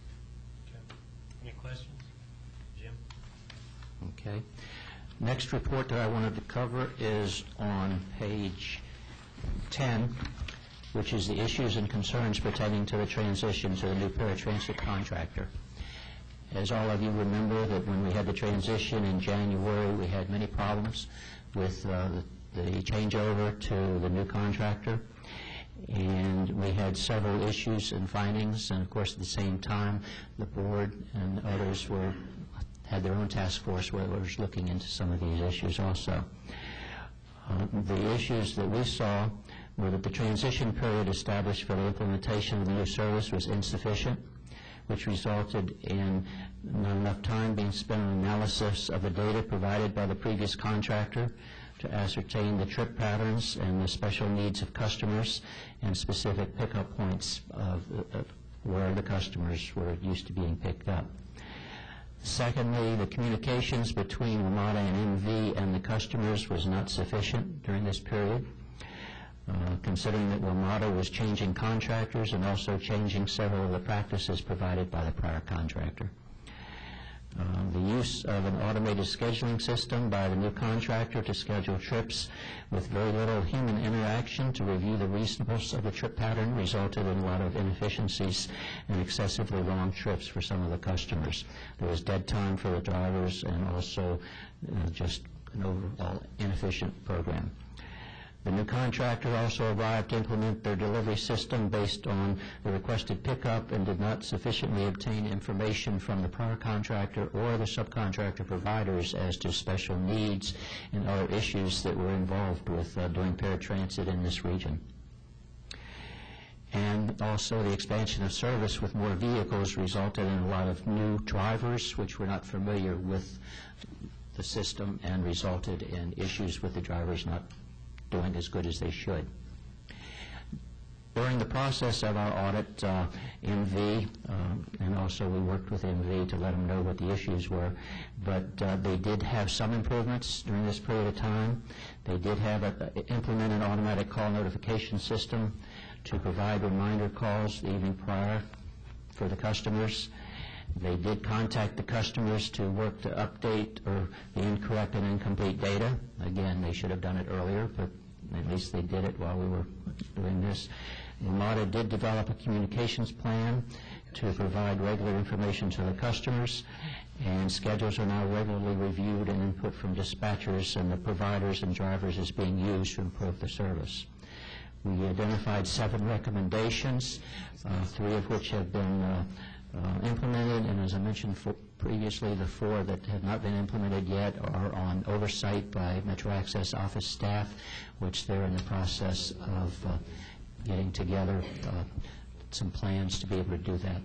Okay. Any questions? Jim? Okay. Next report that I wanted to cover is on page ten, which is the issues and concerns pertaining to the transition to the new paratransit contractor. As all of you remember, that when we had the transition in January, we had many problems with uh, the, the changeover to the new contractor, and we had several issues and findings, and of course at the same time the board and others were had their own task force where they was looking into some of these issues also. Uh, the issues that we saw were that the transition period established for the implementation of the new service was insufficient, which resulted in not enough time being spent on analysis of the data provided by the previous contractor to ascertain the trip patterns and the special needs of customers and specific pickup points of, of where the customers were used to being picked up. Secondly, the communications between WMATA and M V and the customers was not sufficient during this period. Uh, considering that WMATA was changing contractors and also changing several of the practices provided by the prior contractor. Uh, the use of an automated scheduling system by the new contractor to schedule trips with very little human interaction to review the reasonableness of the trip pattern resulted in a lot of inefficiencies and excessively long trips for some of the customers. There was dead time for the drivers and also uh, just an overall inefficient program. The new contractor also arrived to implement their delivery system based on the requested pickup and did not sufficiently obtain information from the prior contractor or the subcontractor providers as to special needs and other issues that were involved with uh, doing paratransit in this region. And also the expansion of service with more vehicles resulted in a lot of new drivers which were not familiar with the system and resulted in issues with the drivers not doing as good as they should. During the process of our audit, uh, M V, uh, and also we worked with M V to let them know what the issues were, but uh, they did have some improvements during this period of time. They did have a, a, implement an automatic call notification system to provide reminder calls the evening prior for the customers. They did contact the customers to work to update or the incorrect and incomplete data. Again, they should have done it earlier, but at least they did it while we were doing this. WMATA did develop a communications plan to provide regular information to the customers, and schedules are now regularly reviewed and input from dispatchers, and the providers and drivers is being used to improve the service. We identified seven recommendations, uh, three of which have been uh, Uh, implemented, and as I mentioned for previously, the four that have not been implemented yet are on oversight by Metro Access office staff, which they're in the process of uh, getting together uh, some plans to be able to do that.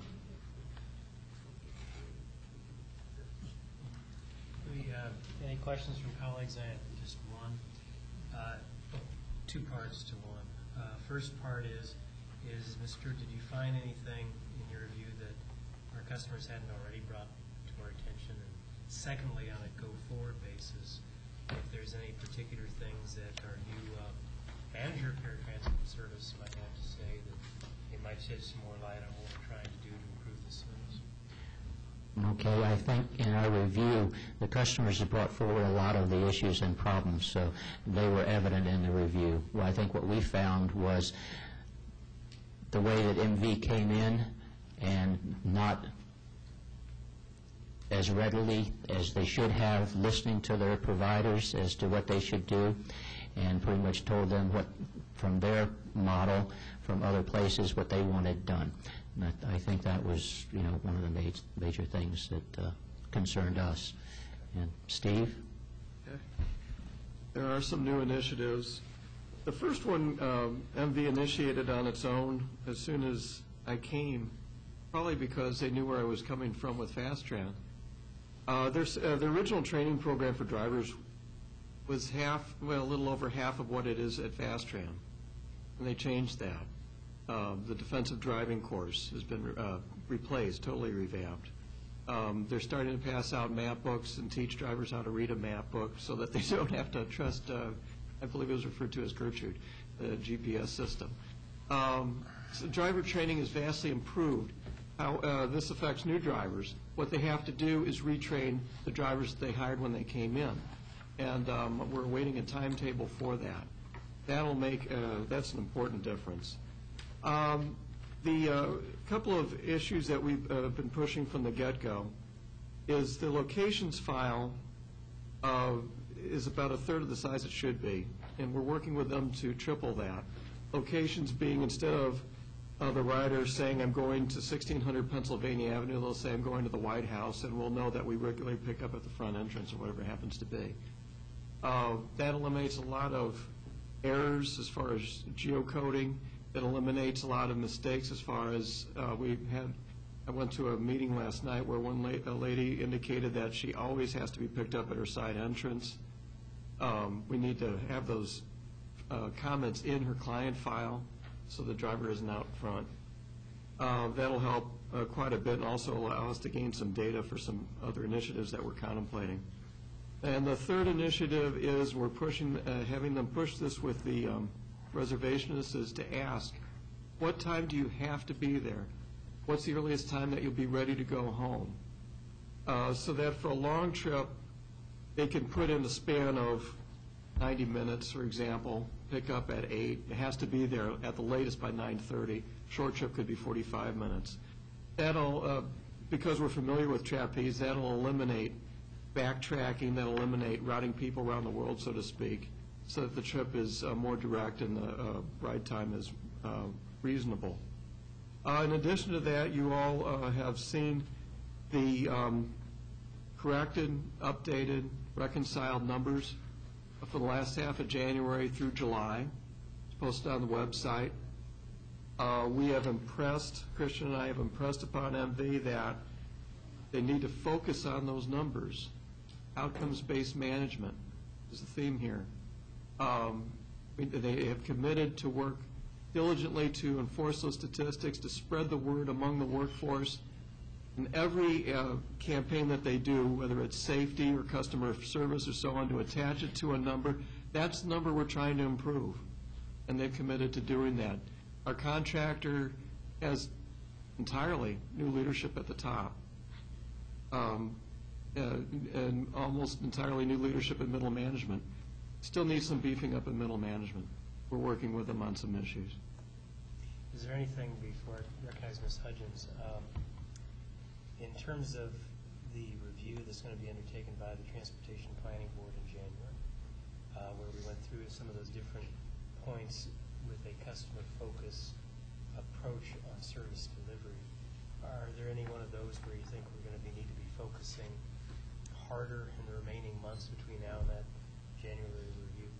We, uh, any questions from colleagues? I have just one. Uh, two parts to one. Uh, first part is, is Mister did you find anything in your review that our customers hadn't already brought to our attention? And secondly, on a go-forward basis, if there's any particular things that our new uh, manager of paratransit service might have to say that they might shed some more light on what we're trying to do to improve the service. Okay, I think in our review, the customers have brought forward a lot of the issues and problems, so they were evident in the review. Well, I think what we found was the way that M V came in and not as readily as they should have, listening to their providers as to what they should do, and pretty much told them what, from their model, from other places, what they wanted done. And I, I think that was, you know, one of the major, major things that uh, concerned us. And Steve? Okay. There are some new initiatives. The first one, um, M V initiated on its own as soon as I came, probably because they knew where I was coming from with FastTran. Uh, there's, uh, the original training program for drivers was half, well, a little over half of what it is at FastTran, and they changed that. Uh, the defensive driving course has been uh, replaced, totally revamped. Um, they're starting to pass out map books and teach drivers how to read a map book so that they don't have to trust uh, I believe it was referred to as Gertrude, the G P S system. Um, so driver training is vastly improved. How, uh, this affects new drivers. What they have to do is retrain the drivers that they hired when they came in. And um, we're awaiting a timetable for that. That'll make, uh, that's an important difference. Um, the uh, couple of issues that we've uh, been pushing from the get-go is the locations file uh, is about a third of the size it should be, and we're working with them to triple that. Locations being, instead of uh, the rider saying, I'm going to sixteen hundred Pennsylvania Avenue, they'll say, I'm going to the White House, and we'll know that we regularly pick up at the front entrance or whatever it happens to be. Uh, that eliminates a lot of errors as far as geocoding. It eliminates a lot of mistakes as far as uh, we had. I went to a meeting last night where one la- a lady indicated that she always has to be picked up at her side entrance. Um, we need to have those uh, comments in her client file so the driver isn't out front. Uh, that'll help uh, quite a bit and also allow us to gain some data for some other initiatives that we're contemplating. And the third initiative is we're pushing, uh, having them push this with the um, reservationists is to ask, what time do you have to be there? What's the earliest time that you'll be ready to go home? Uh, so that for a long trip, they can put in a span of ninety minutes, for example, pick up at eight. It has to be there at the latest by nine thirty. Short trip could be forty-five minutes. That'll, uh, because we're familiar with trapeze, that'll eliminate backtracking, that'll eliminate routing people around the world, so to speak, so that the trip is uh, more direct and the uh, ride time is uh, reasonable. Uh, in addition to that, you all uh, have seen the um, corrected, updated, reconciled numbers for the last half of January through July. It's posted on the website. Uh, we have impressed, Christian and I have impressed upon M V that they need to focus on those numbers. Outcomes-based management is the theme here. Um, they have committed to work diligently to enforce those statistics, to spread the word among the workforce. In every uh, campaign that they do, whether it's safety or customer service or so on, to attach it to a number, that's the number we're trying to improve. And they've committed to doing that. Our contractor has entirely new leadership at the top. Um, uh, and almost entirely new leadership in middle management. Still needs some beefing up in middle management. We're working with them on some issues. Is there anything, before I recognize Miz Hudgens, um, in terms of the review that's going to be undertaken by the Transportation Planning Board in January, uh, where we went through some of those different points with a customer focus approach on service delivery, are there any one of those where you think we're going to be, need to be focusing harder in the remaining months between now and that January review?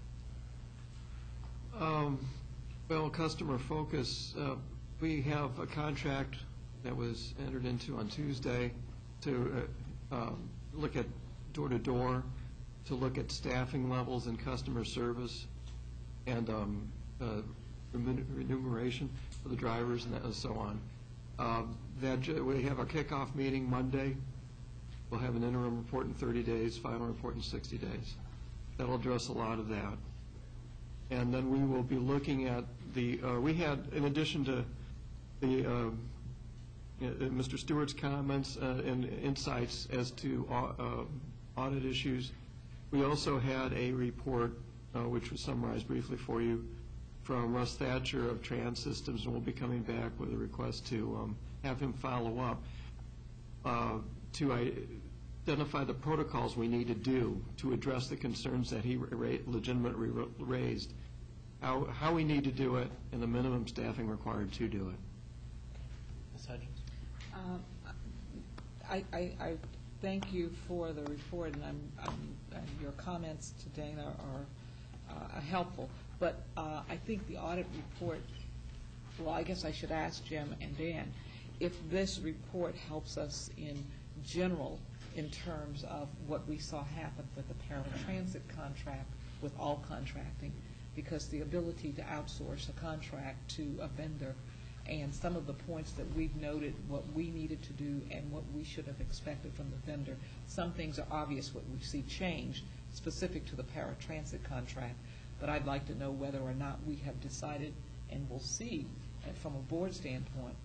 Um, well, customer focus, uh, we have a contract that was entered into on Tuesday to uh, um, look at door-to-door, to look at staffing levels and customer service, and um, uh, remuneration for the drivers and, that, and so on. Um, that we have a kickoff meeting Monday. We'll have an interim report in thirty days, final report in sixty days. That'll address a lot of that. And then we will be looking at the, uh, we had, in addition to the, uh, uh, Mister Stewart's comments uh, and insights as to uh, audit issues, we also had a report, uh, which was summarized briefly for you, from Russ Thatcher of Trans Systems, and we'll be coming back with a request to um, have him follow up uh, to identify the protocols we need to do to address the concerns that he ra- legitimately raised, how, how we need to do it, and the minimum staffing required to do it. Miz Hudgens? Um, I, I, I thank you for the report, and I'm, I'm, and your comments to Dana are uh, helpful. But uh, I think the audit report, well, I guess I should ask Jim and Dan, if this report helps us in general in terms of what we saw happen with the paratransit contract, with all contracting, because the ability to outsource a contract to a vendor and some of the points that we've noted, what we needed to do and what we should have expected from the vendor. Some things are obvious what we see change specific to the paratransit contract. but I'd like to know whether or not we have decided, and we'll see uh, from a board standpoint,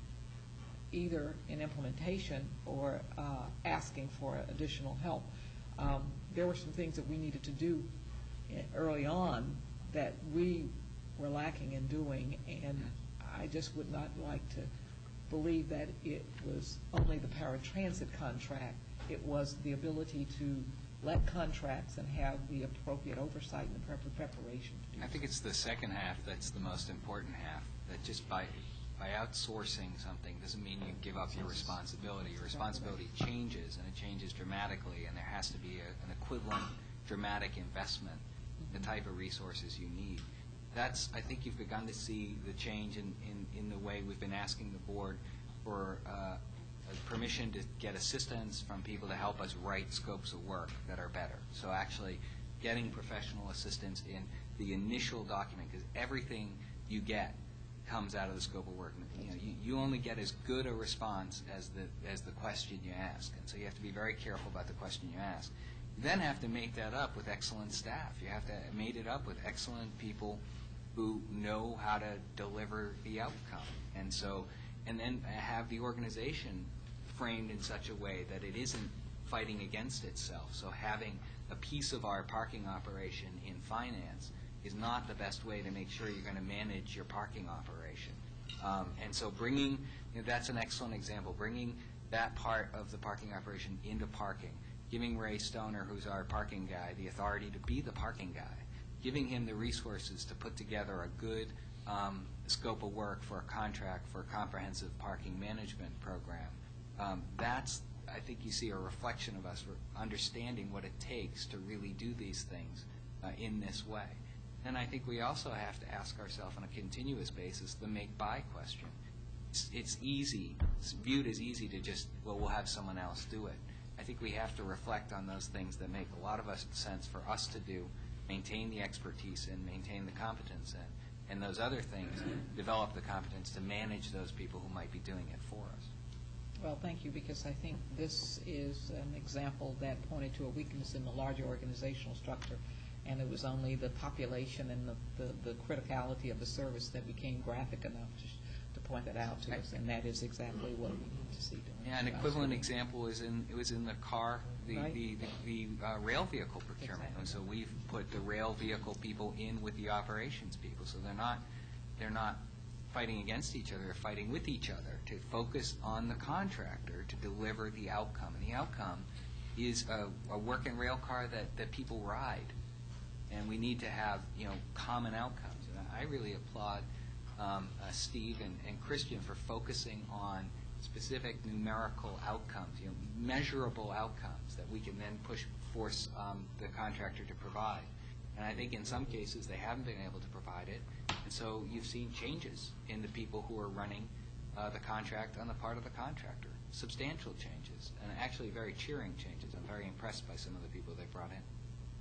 either in implementation or uh, asking for additional help. Um, There were some things that we needed to do i- early on that we were lacking in doing, and I just would not like to believe that it was only the paratransit contract. It was the ability to let contracts and have the appropriate oversight and the proper preparation to do I think it's the second half that's the most important half, that just by, by outsourcing something doesn't mean you give up your responsibility. Your responsibility changes, and it changes dramatically, and there has to be a, an equivalent dramatic investment, the type of resources you need. That's, I think you've begun to see the change in, in, in the way we've been asking the board for uh, permission to get assistance from people to help us write scopes of work that are better. So actually getting professional assistance in the initial document, because everything you get comes out of the scope of work. You know, you, you only get as good a response as the as the question you ask, and so you have to be very careful about the question you ask. You then have to make that up with excellent staff. You have to mate it up with excellent people who know how to deliver the outcome, and so and then have the organization framed in such a way that it isn't fighting against itself. So having a piece of our parking operation in finance is not the best way to make sure you're going to manage your parking operation. Um, and so bringing, you know, that's an excellent example, bringing that part of the parking operation into parking, giving Ray Stoner, who's our parking guy, the authority to be the parking guy, giving him the resources to put together a good um, scope of work for a contract for a comprehensive parking management program. Um, that's, I think you see a reflection of us understanding what it takes to really do these things uh, in this way. And I think we also have to ask ourselves on a continuous basis the make-buy question. It's, it's easy, it's viewed as easy to just, well, we'll have someone else do it. I think we have to reflect on those things that make a lot of us sense for us to do, maintain the expertise and maintain the competence in, and those other things, develop the competence to manage those people who might be doing it for us. Well, thank you, because I think this is an example that pointed to a weakness in the larger organizational structure, and it was only the population and the, the, the criticality of the service that became graphic enough to, to point that out to us, and that is exactly what we need to see doing. Yeah, an equivalent example is in, it was in the car, the, Right. the, the, the uh, rail vehicle procurement. Exactly. And so we've put the rail vehicle people in with the operations people, so they're not, they're not fighting against each other, they're fighting with each other to focus on the contractor to deliver the outcome. And the outcome is a, a working rail car that, that people ride. And we need to have, you know, common outcomes. And I really applaud um, uh, Steve and, and Christian for focusing on specific numerical outcomes, you know, measurable outcomes that we can then push, force um, the contractor to provide. And I think in some cases they haven't been able to provide it. And so you've seen changes in the people who are running uh, the contract on the part of the contractor. Substantial changes, and actually very cheering changes. I'm very impressed by some of the people they brought in.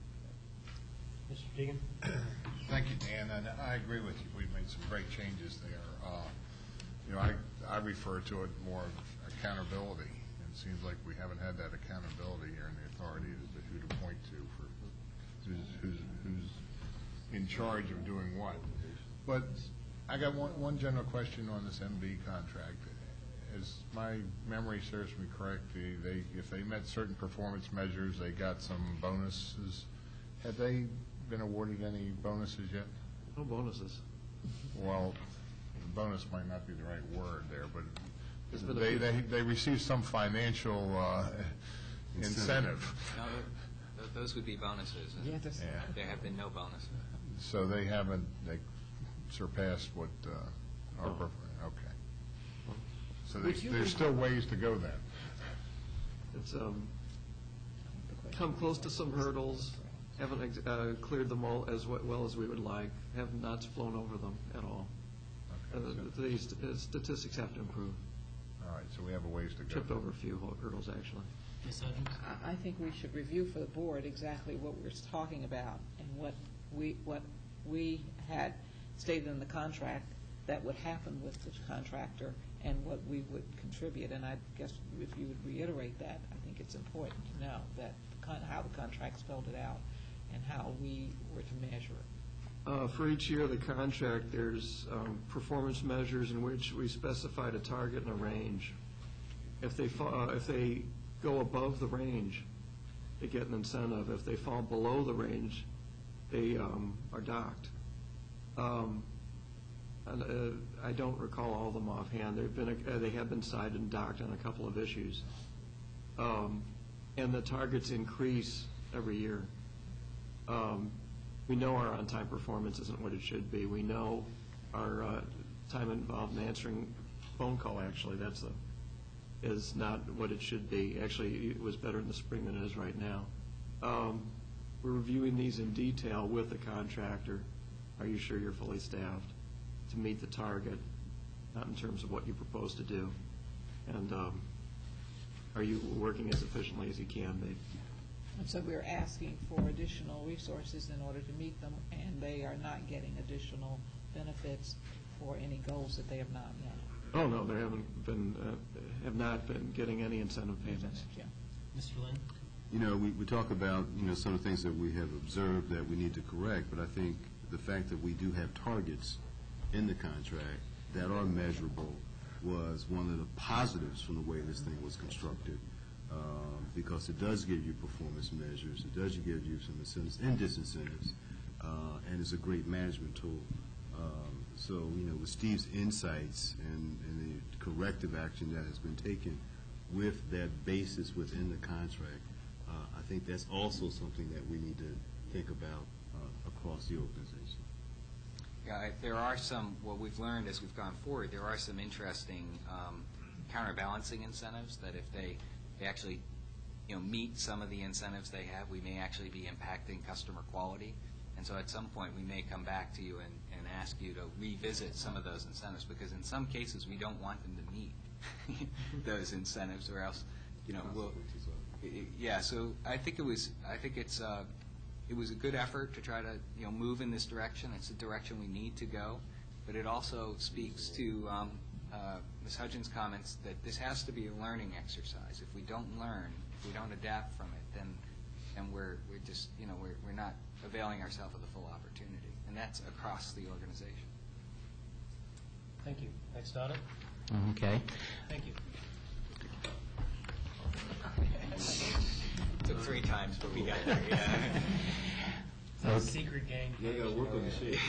Mister Deegan? Thank you, Dan, and I agree with you. We've made some great changes there. Uh, You know, I, I refer to it more of accountability. It seems like we haven't had that accountability here in the authority as to who to point to for who's, who's, who's in charge of doing what. But I got one, one general question on this M B contract. As my memory serves me correctly, they, if they met certain performance measures, they got some bonuses. Have they been awarded any bonuses yet? No bonuses. Well, bonus might not be the right word there, but It's been a they, few- they, they receive some financial uh, incentive. No, th- those would be bonuses. Yeah, that's- Yeah. There have been no bonuses. So they haven't, they surpassed what uh, our, Oh. perf- okay. So they- Would you- there's still ways to go then. It's um, come close to some hurdles, haven't ex- uh, cleared them all as we- well as we would like, have not flown over them at all. Uh, Okay, so- The st- uh, statistics have to improve. All right, so we have a ways to go. Tripped over a few hurdles, actually. Miz Hudgens? I I think we should review for the board exactly what we're talking about and what we, what we had stated in the contract that would happen with the contractor and what we would contribute. And I guess if you would reiterate that, I think it's important to know that, the con- how the contract spelled it out and how we were to measure it. Uh, For each year of the contract, there's um, performance measures in which we specified a target and a range. If they, fa- uh, if they go above the range, they get an incentive. If they fall below the range, they um, are docked. Um, and, uh, I don't recall all of them offhand. They've been, uh, they have been cited and docked on a couple of issues. Um, and the targets increase every year. Um, we know our on-time performance isn't what it should be. We know our uh, time involved in answering phone call, actually, that's a, is not what it should be. Actually, it was better in the spring than it is right now. Um, we're reviewing these in detail with the contractor. Are you sure you're fully staffed to meet the target, not in terms of what you propose to do? And um, are you working as efficiently as you can be? And so we're asking for additional resources in order to meet them, and they are not getting additional benefits for any goals that they have not met. Oh, no, they haven't been, uh, have not been getting any incentive payments. Yeah. Mister Lynn? You know, we, we talk about, you know, some of the things that we have observed that we need to correct, but I think the fact that we do have targets in the contract that are measurable was one of the positives from the way this thing was constructed, um, because it does give you performance measures, it does give you some incentives and disincentives, uh, and it's a great management tool. Um, so, you know, with Steve's insights and, and the corrective action that has been taken with that basis within the contract, uh, I think that's also something that we need to think about uh, across the organization. Yeah, I- there are some, what we've learned as we've gone forward, there are some interesting um, counterbalancing incentives that if they, they actually, you know, meet some of the incentives they have, we may actually be impacting customer quality. And so at some point, we may come back to you and, and ask you to revisit some of those incentives, because in some cases, we don't want them to meet those incentives, or else, you know, we'll, yeah, so I think it was, I think it's, uh, it was a good effort to try to, you know, move in this direction. It's a direction we need to go, but it also speaks to um, uh, Miz Hudgens' comments that this has to be a learning exercise. If we don't learn, if we don't adapt from it, then and we're we're just, you know, we're we're not availing ourselves of the full opportunity, and that's across the organization. Thank you. Next audit. Okay. Thank you. Took three times, but we got there. Yeah. It's a secret gang. You got to work on the shape.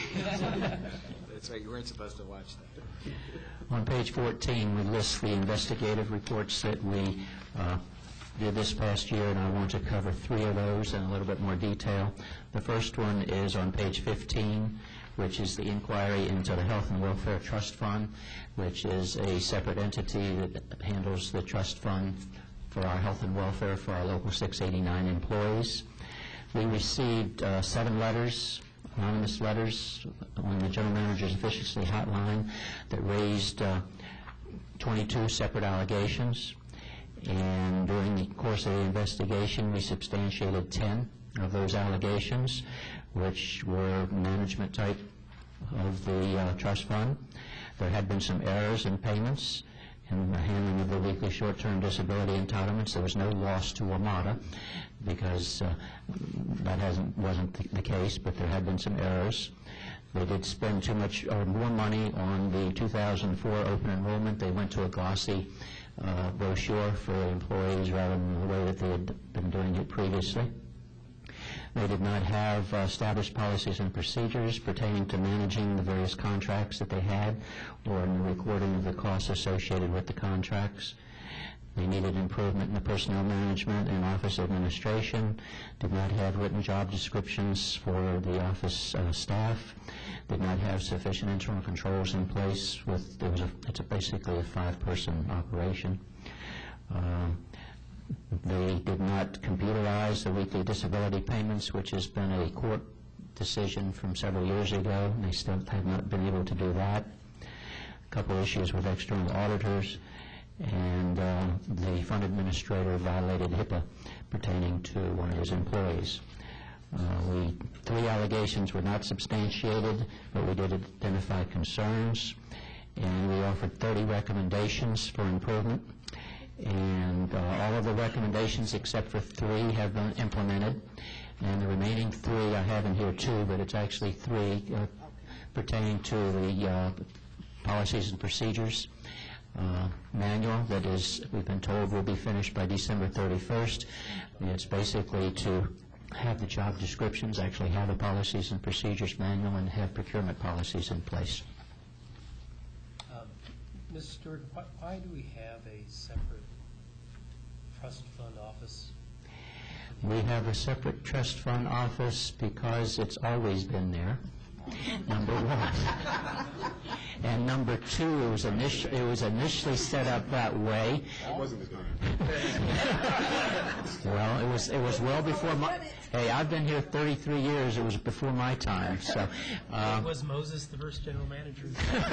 That's right. You weren't supposed to watch that. On page fourteen, we list the investigative reports that we uh, did this past year, and I want to cover three of those in a little bit more detail. The first one is on page fifteen, which is the inquiry into the Health and Welfare Trust Fund, which is a separate entity that handles the trust fund for our health and welfare for our local six eighty-nine employees. We received uh, seven letters, anonymous letters, on the General Manager's Efficiency Hotline that raised uh, twenty-two separate allegations. And during the course of the investigation, we substantiated ten of those allegations, which were management type of the uh, trust fund. There had been some errors in payments in the handling of the weekly short-term disability entitlements. There was no loss to Armada, because uh, that hasn't wasn't the, the case, but there had been some errors. They did spend too much or more money on the two thousand four open enrollment. They went to a glossy uh, brochure for employees rather than the way that they had been doing it previously. They did not have uh, established policies and procedures pertaining to managing the various contracts that they had, or in the recording of the costs associated with the contracts. They needed improvement in the personnel management and office administration, did not have written job descriptions for the office uh, staff, did not have sufficient internal controls in place. With there was a, it's a basically a five-person operation. Uh, They did not computerize the weekly disability payments, which has been a court decision from several years ago. They still have not been able to do that. A couple issues with external auditors, and uh, the fund administrator violated HIPAA pertaining to one of his employees. Uh, we, three allegations were not substantiated, but we did identify concerns, and we offered thirty recommendations for improvement. And uh, all of the recommendations except for three have been implemented. And the remaining three I have in here too, but it's actually three uh, pertaining to the uh, policies and procedures uh, manual that is, we've been told, will be finished by December thirty-first. And it's basically to have the job descriptions, actually have a policies and procedures manual, and have procurement policies in place. Um, Miz Stewart, why, why do we have a separate trust fund office? We have a separate trust fund office because it's always been there, number one. And number two, it was initially, it was initially set up that way. That wasn't the time. Well, it was, it was well before my, hey, I've been here thirty-three years, it was before my time, so. uh, Was Moses the first general manager?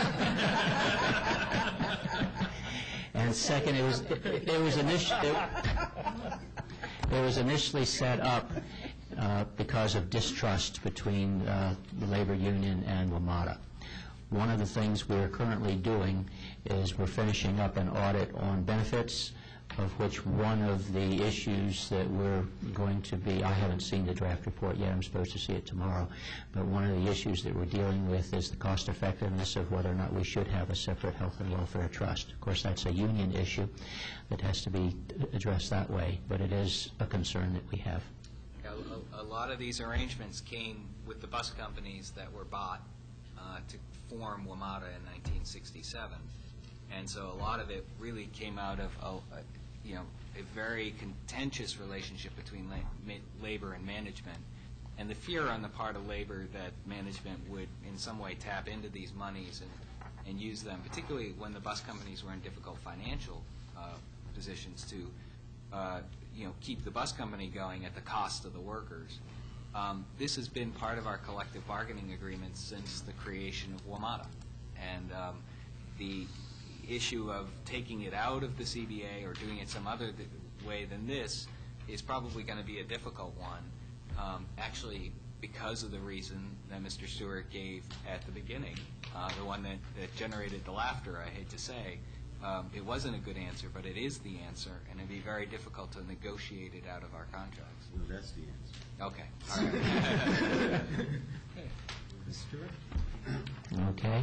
And second, it was, it it was initially, it was initially set up uh, because of distrust between uh, the labor union and WMATA. One of the things we're currently doing is we're finishing up an audit on benefits, of which one of the issues that we're going to be, I haven't seen the draft report yet, I'm supposed to see it tomorrow, but one of the issues that we're dealing with is the cost effectiveness of whether or not we should have a separate health and welfare trust. Of course, that's a union issue that has to be addressed that way, but it is a concern that we have. A, a lot of these arrangements came with the bus companies that were bought uh, to form WMATA in nineteen sixty-seven. And so a lot of it really came out of a, a, you know, a very contentious relationship between la ma labor and management, and the fear on the part of labor that management would in some way tap into these monies and, and use them, particularly when the bus companies were in difficult financial uh, positions to uh, you know, keep the bus company going at the cost of the workers. Um, this has been part of our collective bargaining agreements since the creation of WMATA. And um, the issue of taking it out of the C B A or doing it some other th way than this is probably going to be a difficult one, um, actually because of the reason that Mister Stewart gave at the beginning, uh, the one that, that generated the laughter, I hate to say. Um, it wasn't a good answer, but it is the answer, and it'd be very difficult to negotiate it out of our contracts. No, that's the answer. Okay. All right. Okay. Miz Stewart? Okay.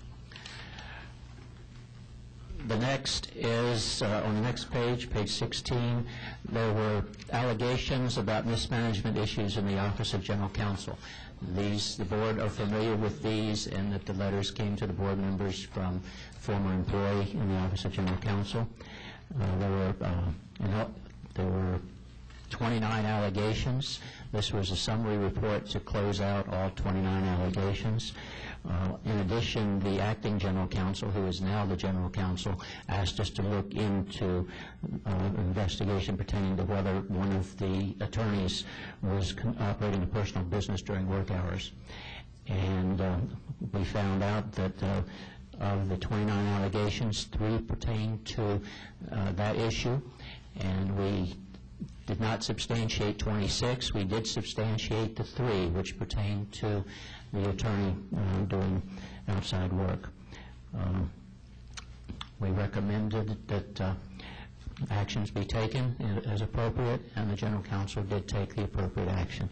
The next is, uh, on the next page, page sixteen, there were allegations about mismanagement issues in the Office of General Counsel. These, the board are familiar with these, and that the letters came to the board members from former employee in the Office of General Counsel. Uh, there were, uh, there were twenty-nine allegations. This was a summary report to close out all twenty-nine allegations. Uh, in addition, the acting general counsel, who is now the general counsel, asked us to look into uh, an investigation pertaining to whether one of the attorneys was con operating a personal business during work hours. And uh, we found out that uh, of the twenty-nine allegations, three pertain to uh, that issue, and we did not substantiate twenty-six. We did substantiate the three, which pertain to the attorney uh, doing outside work. Um, we recommended that uh, actions be taken as appropriate, and the general counsel did take the appropriate actions.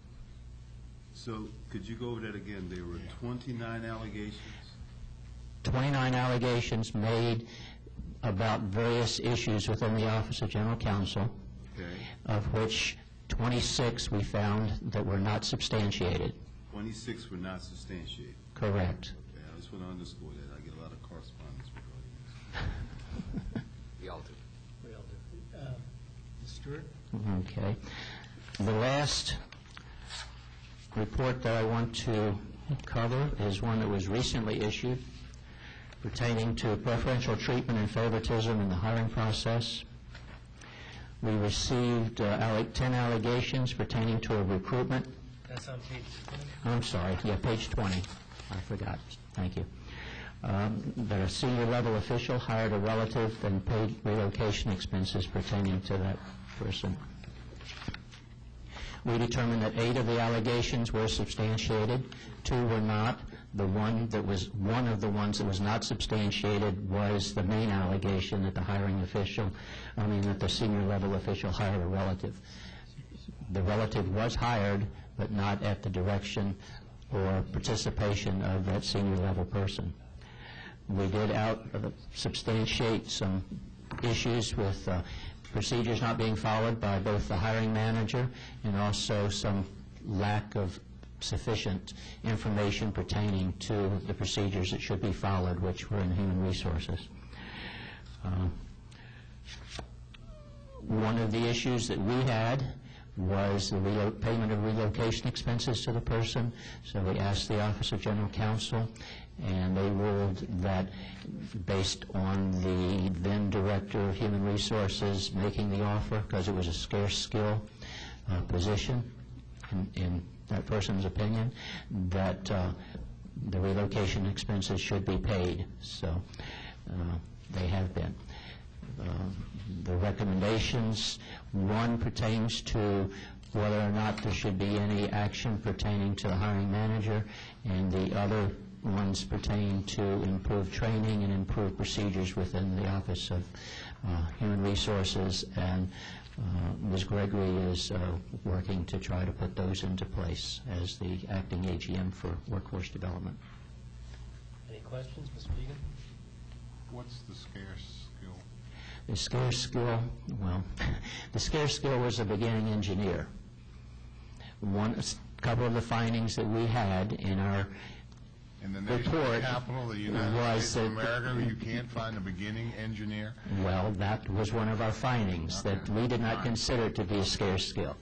So could you go over that again? There were twenty-nine allegations? twenty-nine allegations made about various issues within the Office of General Counsel, Okay. of which twenty-six we found that were not substantiated. twenty-six were not substantiated. Correct. Okay, I just want to underscore that. I get a lot of correspondence regarding this. We all do. We all do. Uh, Miz Stewart? Okay. The last report that I want to cover is one that was recently issued pertaining to preferential treatment and favoritism in the hiring process. We received uh, alle ten allegations pertaining to a recruitment. That's on page twenty. I'm sorry, yeah, page twenty. I forgot. Thank you. Um, that a senior level official hired a relative and paid relocation expenses pertaining to that person. We determined that eight of the allegations were substantiated, two were not. The one that was, one of the ones that was not substantiated was the main allegation that the hiring official, I mean that the senior level official hired a relative. the relative was hired, but not at the direction or participation of that senior level person. We did out uh, substantiate some issues with uh, procedures not being followed by both the hiring manager and also some lack of sufficient information pertaining to the procedures that should be followed, which were in human resources. Uh, one of the issues that we had was the relo- payment of relocation expenses to the person. So we asked the Office of General Counsel, and they ruled that based on the then Director of Human Resources making the offer, because it was a scarce skill uh, position, in, in that person's opinion, that uh, the relocation expenses should be paid. So uh, they have been. Uh, the recommendations, one pertains to whether or not there should be any action pertaining to the hiring manager, and the other ones pertain to improved training and improved procedures within the Office of uh, Human Resources, and uh, Miz Gregory is uh, working to try to put those into place as the acting A G M for Workforce Development. Any questions, Mister Egan? What's the scarce skill? The scarce skill, well, the scarce skill was a beginning engineer. One, a couple of the findings that we had in our In the nation's report capital, the United was States of that- America, you can't find a beginning engineer? Well, that was one of our findings, that Okay. we did not Fine. consider to be a scarce skill.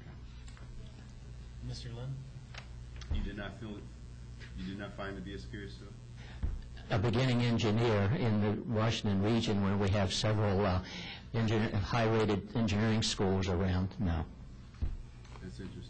Mister Lynn? You did not feel, you did not find it to be a scarce skill? A beginning engineer in the Washington region, where we have several uh, engineer, high-rated engineering schools around, no. That's interesting.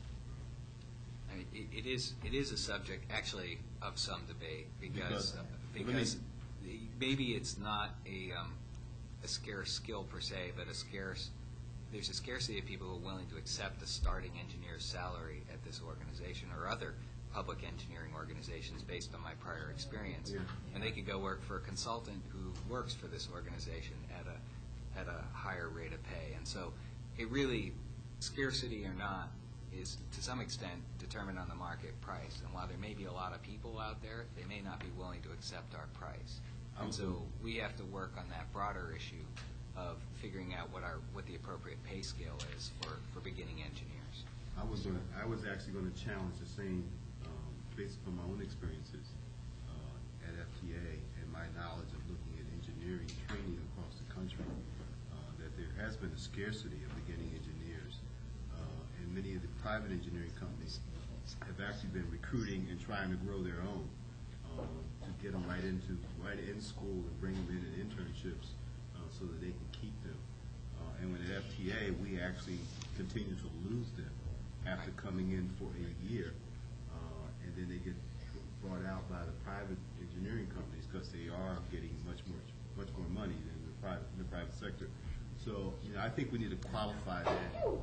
I mean, it- it is, it is a subject actually of some debate because, Because- uh, let me- because the- maybe it's not a, um, a scarce skill per se, but a scarce, there's a scarcity of people who are willing to accept a starting engineer's salary at this organization or other public engineering organizations based on my prior experience. Yeah. And they could go work for a consultant who works for this organization at a, at a higher rate of pay. And so it really, scarcity or not, is to some extent determined on the market price. And while there may be a lot of people out there, they may not be willing to accept our price. And so we have to work on that broader issue of figuring out what our, what the appropriate pay scale is for, for beginning engineers. I was going to, I was actually going to challenge the same, um, based upon my own experiences uh, at F T A and my knowledge of looking at engineering training across the country, uh, that there has been a scarcity of beginning engineers. Uh, and many of the private engineering companies have actually been recruiting and trying to grow their own uh, to get them right into, right in school and bring them in in internships uh, so that they can keep them. Uh, and when at F T A, we actually continue to lose them after coming in for a year, uh, and then they get brought out by the private engineering companies because they are getting much more, much more money than the private, in the private sector. So, you know, I think we need to qualify that. Uh,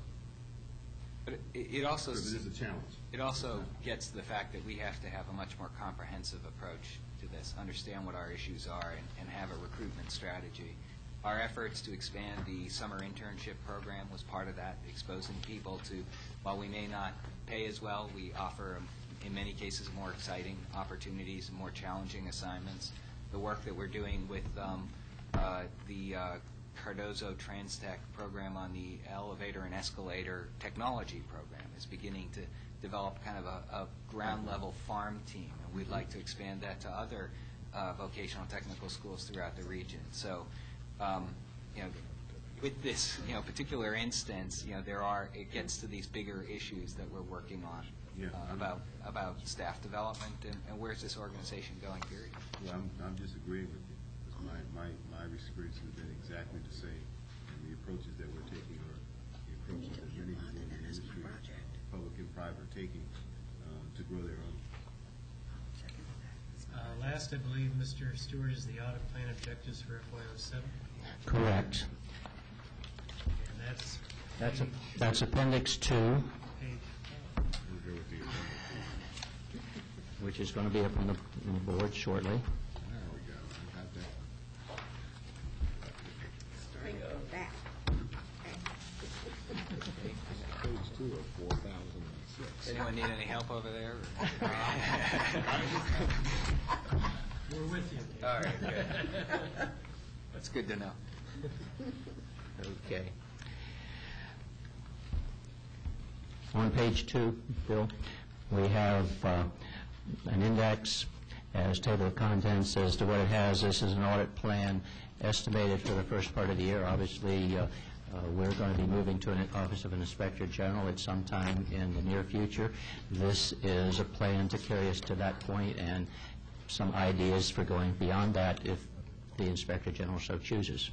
But it, it also, because it is a challenge. it also gets to the fact that we have to have a much more comprehensive approach to this, understand what our issues are, and, and have a recruitment strategy. Our efforts to expand the summer internship program was part of that, exposing people to, while we may not pay as well, we offer, um, in many cases, more exciting opportunities and more challenging assignments. The work that we're doing with um, uh, the uh, Cardozo Transtech program on the elevator and escalator technology program is beginning to develop kind of a, a ground-level farm team, and we'd like to expand that to other uh, vocational technical schools throughout the region. So, um, you know, with this, you know, particular instance, you know, there are, it gets to these bigger issues that we're working on Yeah. uh, about about staff development and, and where's this organization going, period. Yeah, I'm, I'm just agreeing with you. 'Cause my, my, my experience has been exactly the same. And the approaches that we're taking are the approaches that many people in the industry, public and private, are taking uh, to grow their own. Uh, Last, I believe, Mister Stewart, is the audit plan objectives for F Y oh seven, Correct. and that's That's, a, that's Appendix two, page, We'll go with the agenda. which is going to be up on the, on the board shortly. There we go. I got that. Straight from that. two of four thousand six. Anyone need any help over there? We're with you. All right, good. That's good to know. Okay. On page two, Bill, we have uh, an index as table of contents as to what it has. This is an audit plan estimated for the first part of the year. Obviously, uh, uh, we're going to be moving to an Office of an Inspector General at some time in the near future. This is a plan to carry us to that point and some ideas for going beyond that if the Inspector General so chooses.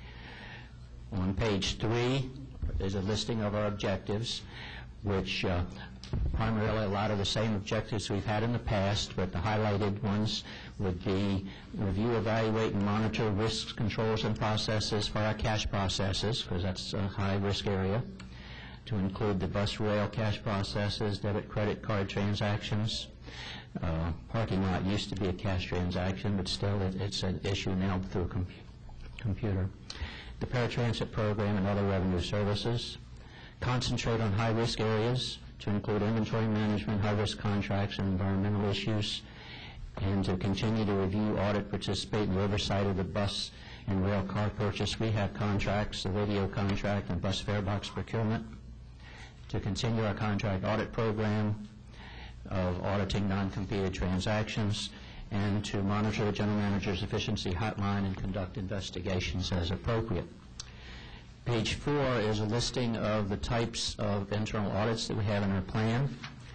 On page three is a listing of our objectives, which uh, primarily a lot of the same objectives we've had in the past, but the highlighted ones would be review, evaluate, and monitor risks, controls, and processes for our cash processes, because that's a high-risk area, to include the bus rail cash processes, debit, credit card transactions. Uh, parking lot used to be a cash transaction, but still it, it's an issue now through a com computer. The paratransit program and other revenue services. Concentrate on high-risk areas to include inventory management, high-risk contracts, and environmental issues, and to continue to review, audit, participate in the oversight of the bus and rail car purchase rehab contracts, the radio contract, and bus fare box procurement. To continue our contract audit program of auditing non-competed transactions, and to monitor the general manager's efficiency hotline and conduct investigations as appropriate. Page four is a listing of the types of internal audits that we have in our plan.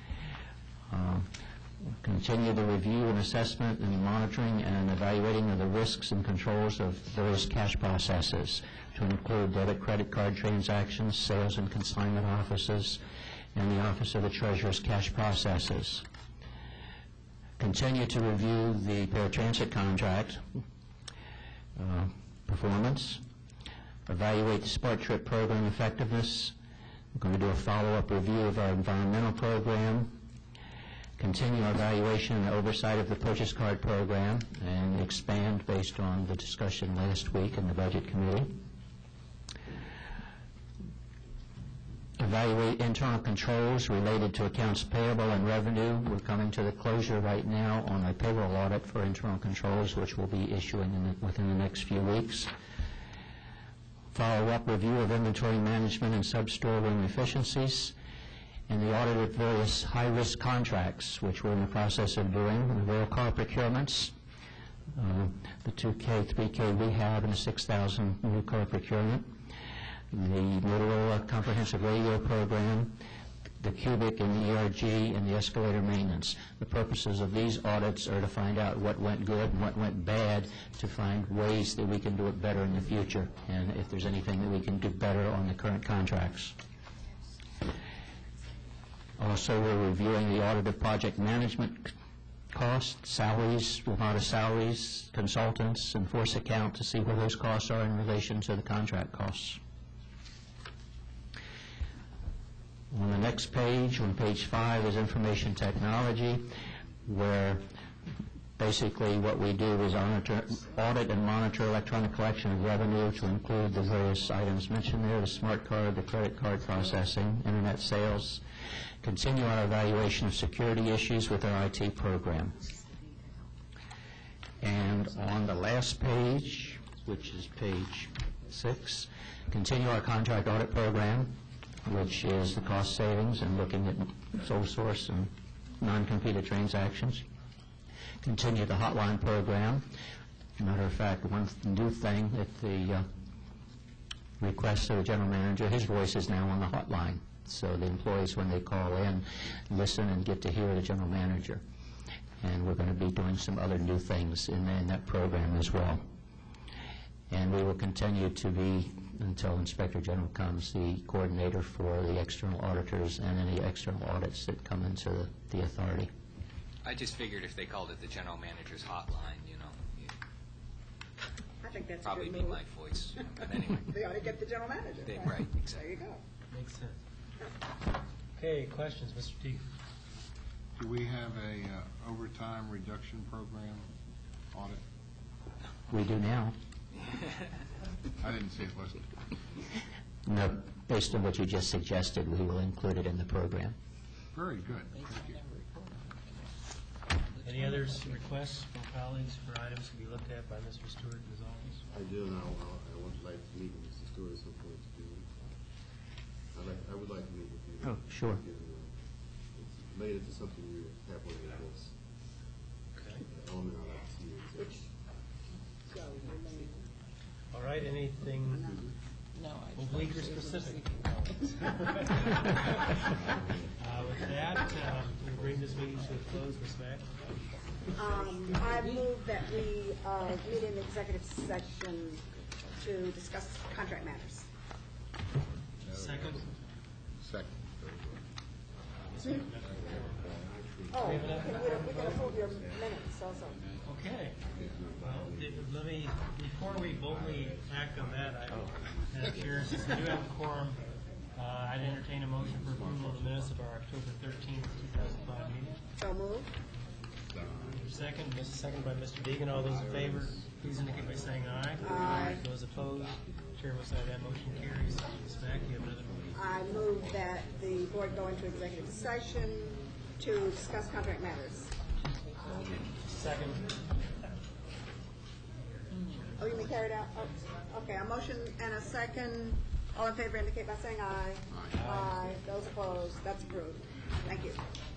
Uh, continue the review and assessment and monitoring and evaluating of the risks and controls of various cash processes, to include debit, credit card transactions, sales and consignment offices, and the Office of the Treasurer's cash processes. Continue to review the paratransit contract uh, performance. Evaluate the Smart Trip program effectiveness. We're going to do a follow-up review of our environmental program. Continue our evaluation and oversight of the purchase card program and expand based on the discussion last week in the Budget Committee. Evaluate internal controls related to accounts payable and revenue. We're coming to the closure right now on a payroll audit for internal controls, which we'll be issuing in the, within the next few weeks. Follow-up review of inventory management and sub-storeroom efficiencies, and the audit of various high-risk contracts, which we're in the process of doing, the rail car procurements, uh, the two K, three K rehab, and the six thousand new car procurement, the Motorola Comprehensive Radio Program, the cubic and the E R G, and the escalator maintenance. The purposes of these audits are to find out what went good and what went bad, to find ways that we can do it better in the future, and if there's anything that we can do better on the current contracts. Also, we're reviewing the audit of project management costs, salaries, a lot of salaries, consultants, and force account to see where those costs are in relation to the contract costs. On the next page, on page five, is information technology, where basically what we do is monitor, audit and monitor electronic collection of revenue to include the various items mentioned there, the smart card, the credit card processing, internet sales. Continue our evaluation of security issues with our I T program. And on the last page, which is page six, continue our contract audit program, which is the cost savings and looking at sole source and non-competed transactions. Continue the hotline program. Matter of fact, one new thing at the uh, request of the general manager, his voice is now on the hotline. So the employees, when they call in, listen and get to hear the general manager. And we're going to be doing some other new things in, in that program as well. And we will continue to be, until Inspector General comes, the coordinator for the external auditors and any external audits that come into the, the authority. I just figured if they called it the general manager's hotline, you know, you'd I think that's a probably good be move. my voice. But anyway, They ought to get the general manager. They- right, exactly. There you go. Makes sense. Okay, questions, Mister Teague? Do we have a uh, overtime reduction program audit? We do now. I didn't see it listed. No. based on what you just suggested, we will include it in the program. Very good, thank you. Any others, requests from colleagues for items to be looked at by Mister Stewart in his office? I do, and I, I would like to meet with Mister Stewart at some point to do it. I like, I would like to meet with you. Oh, sure. Given, uh, It's related to something you have on your list. Okay. Element I'd like to see is. Which, so, remain. All right, anything No, I. oblique or specific? Uh, With that, uh, we'll bring this meeting to a close. Miz Mack? Um, I move that we uh, meet in executive session to discuss contract matters. Second? Second. Oh, we can, we can approve your minutes also. Okay. Well, th- let me, before we boldly act on that, I, Madam Chair, since we do have a quorum, uh, I'd entertain a motion for approval of the minutes of our October thirteenth, two thousand five meeting. So moved. Second, this is seconded by Mister Deegan. All those in favor, please indicate by saying aye. Aye. Those opposed, chair will say that motion carries. Miz Mack, you have another motion. I move that the board go into executive session to discuss contract matters. Second. Oh, you may carry it out? Oh, okay, a motion and a second. All in favor indicate by saying aye. Aye. Aye. Those opposed, that's approved. Thank you.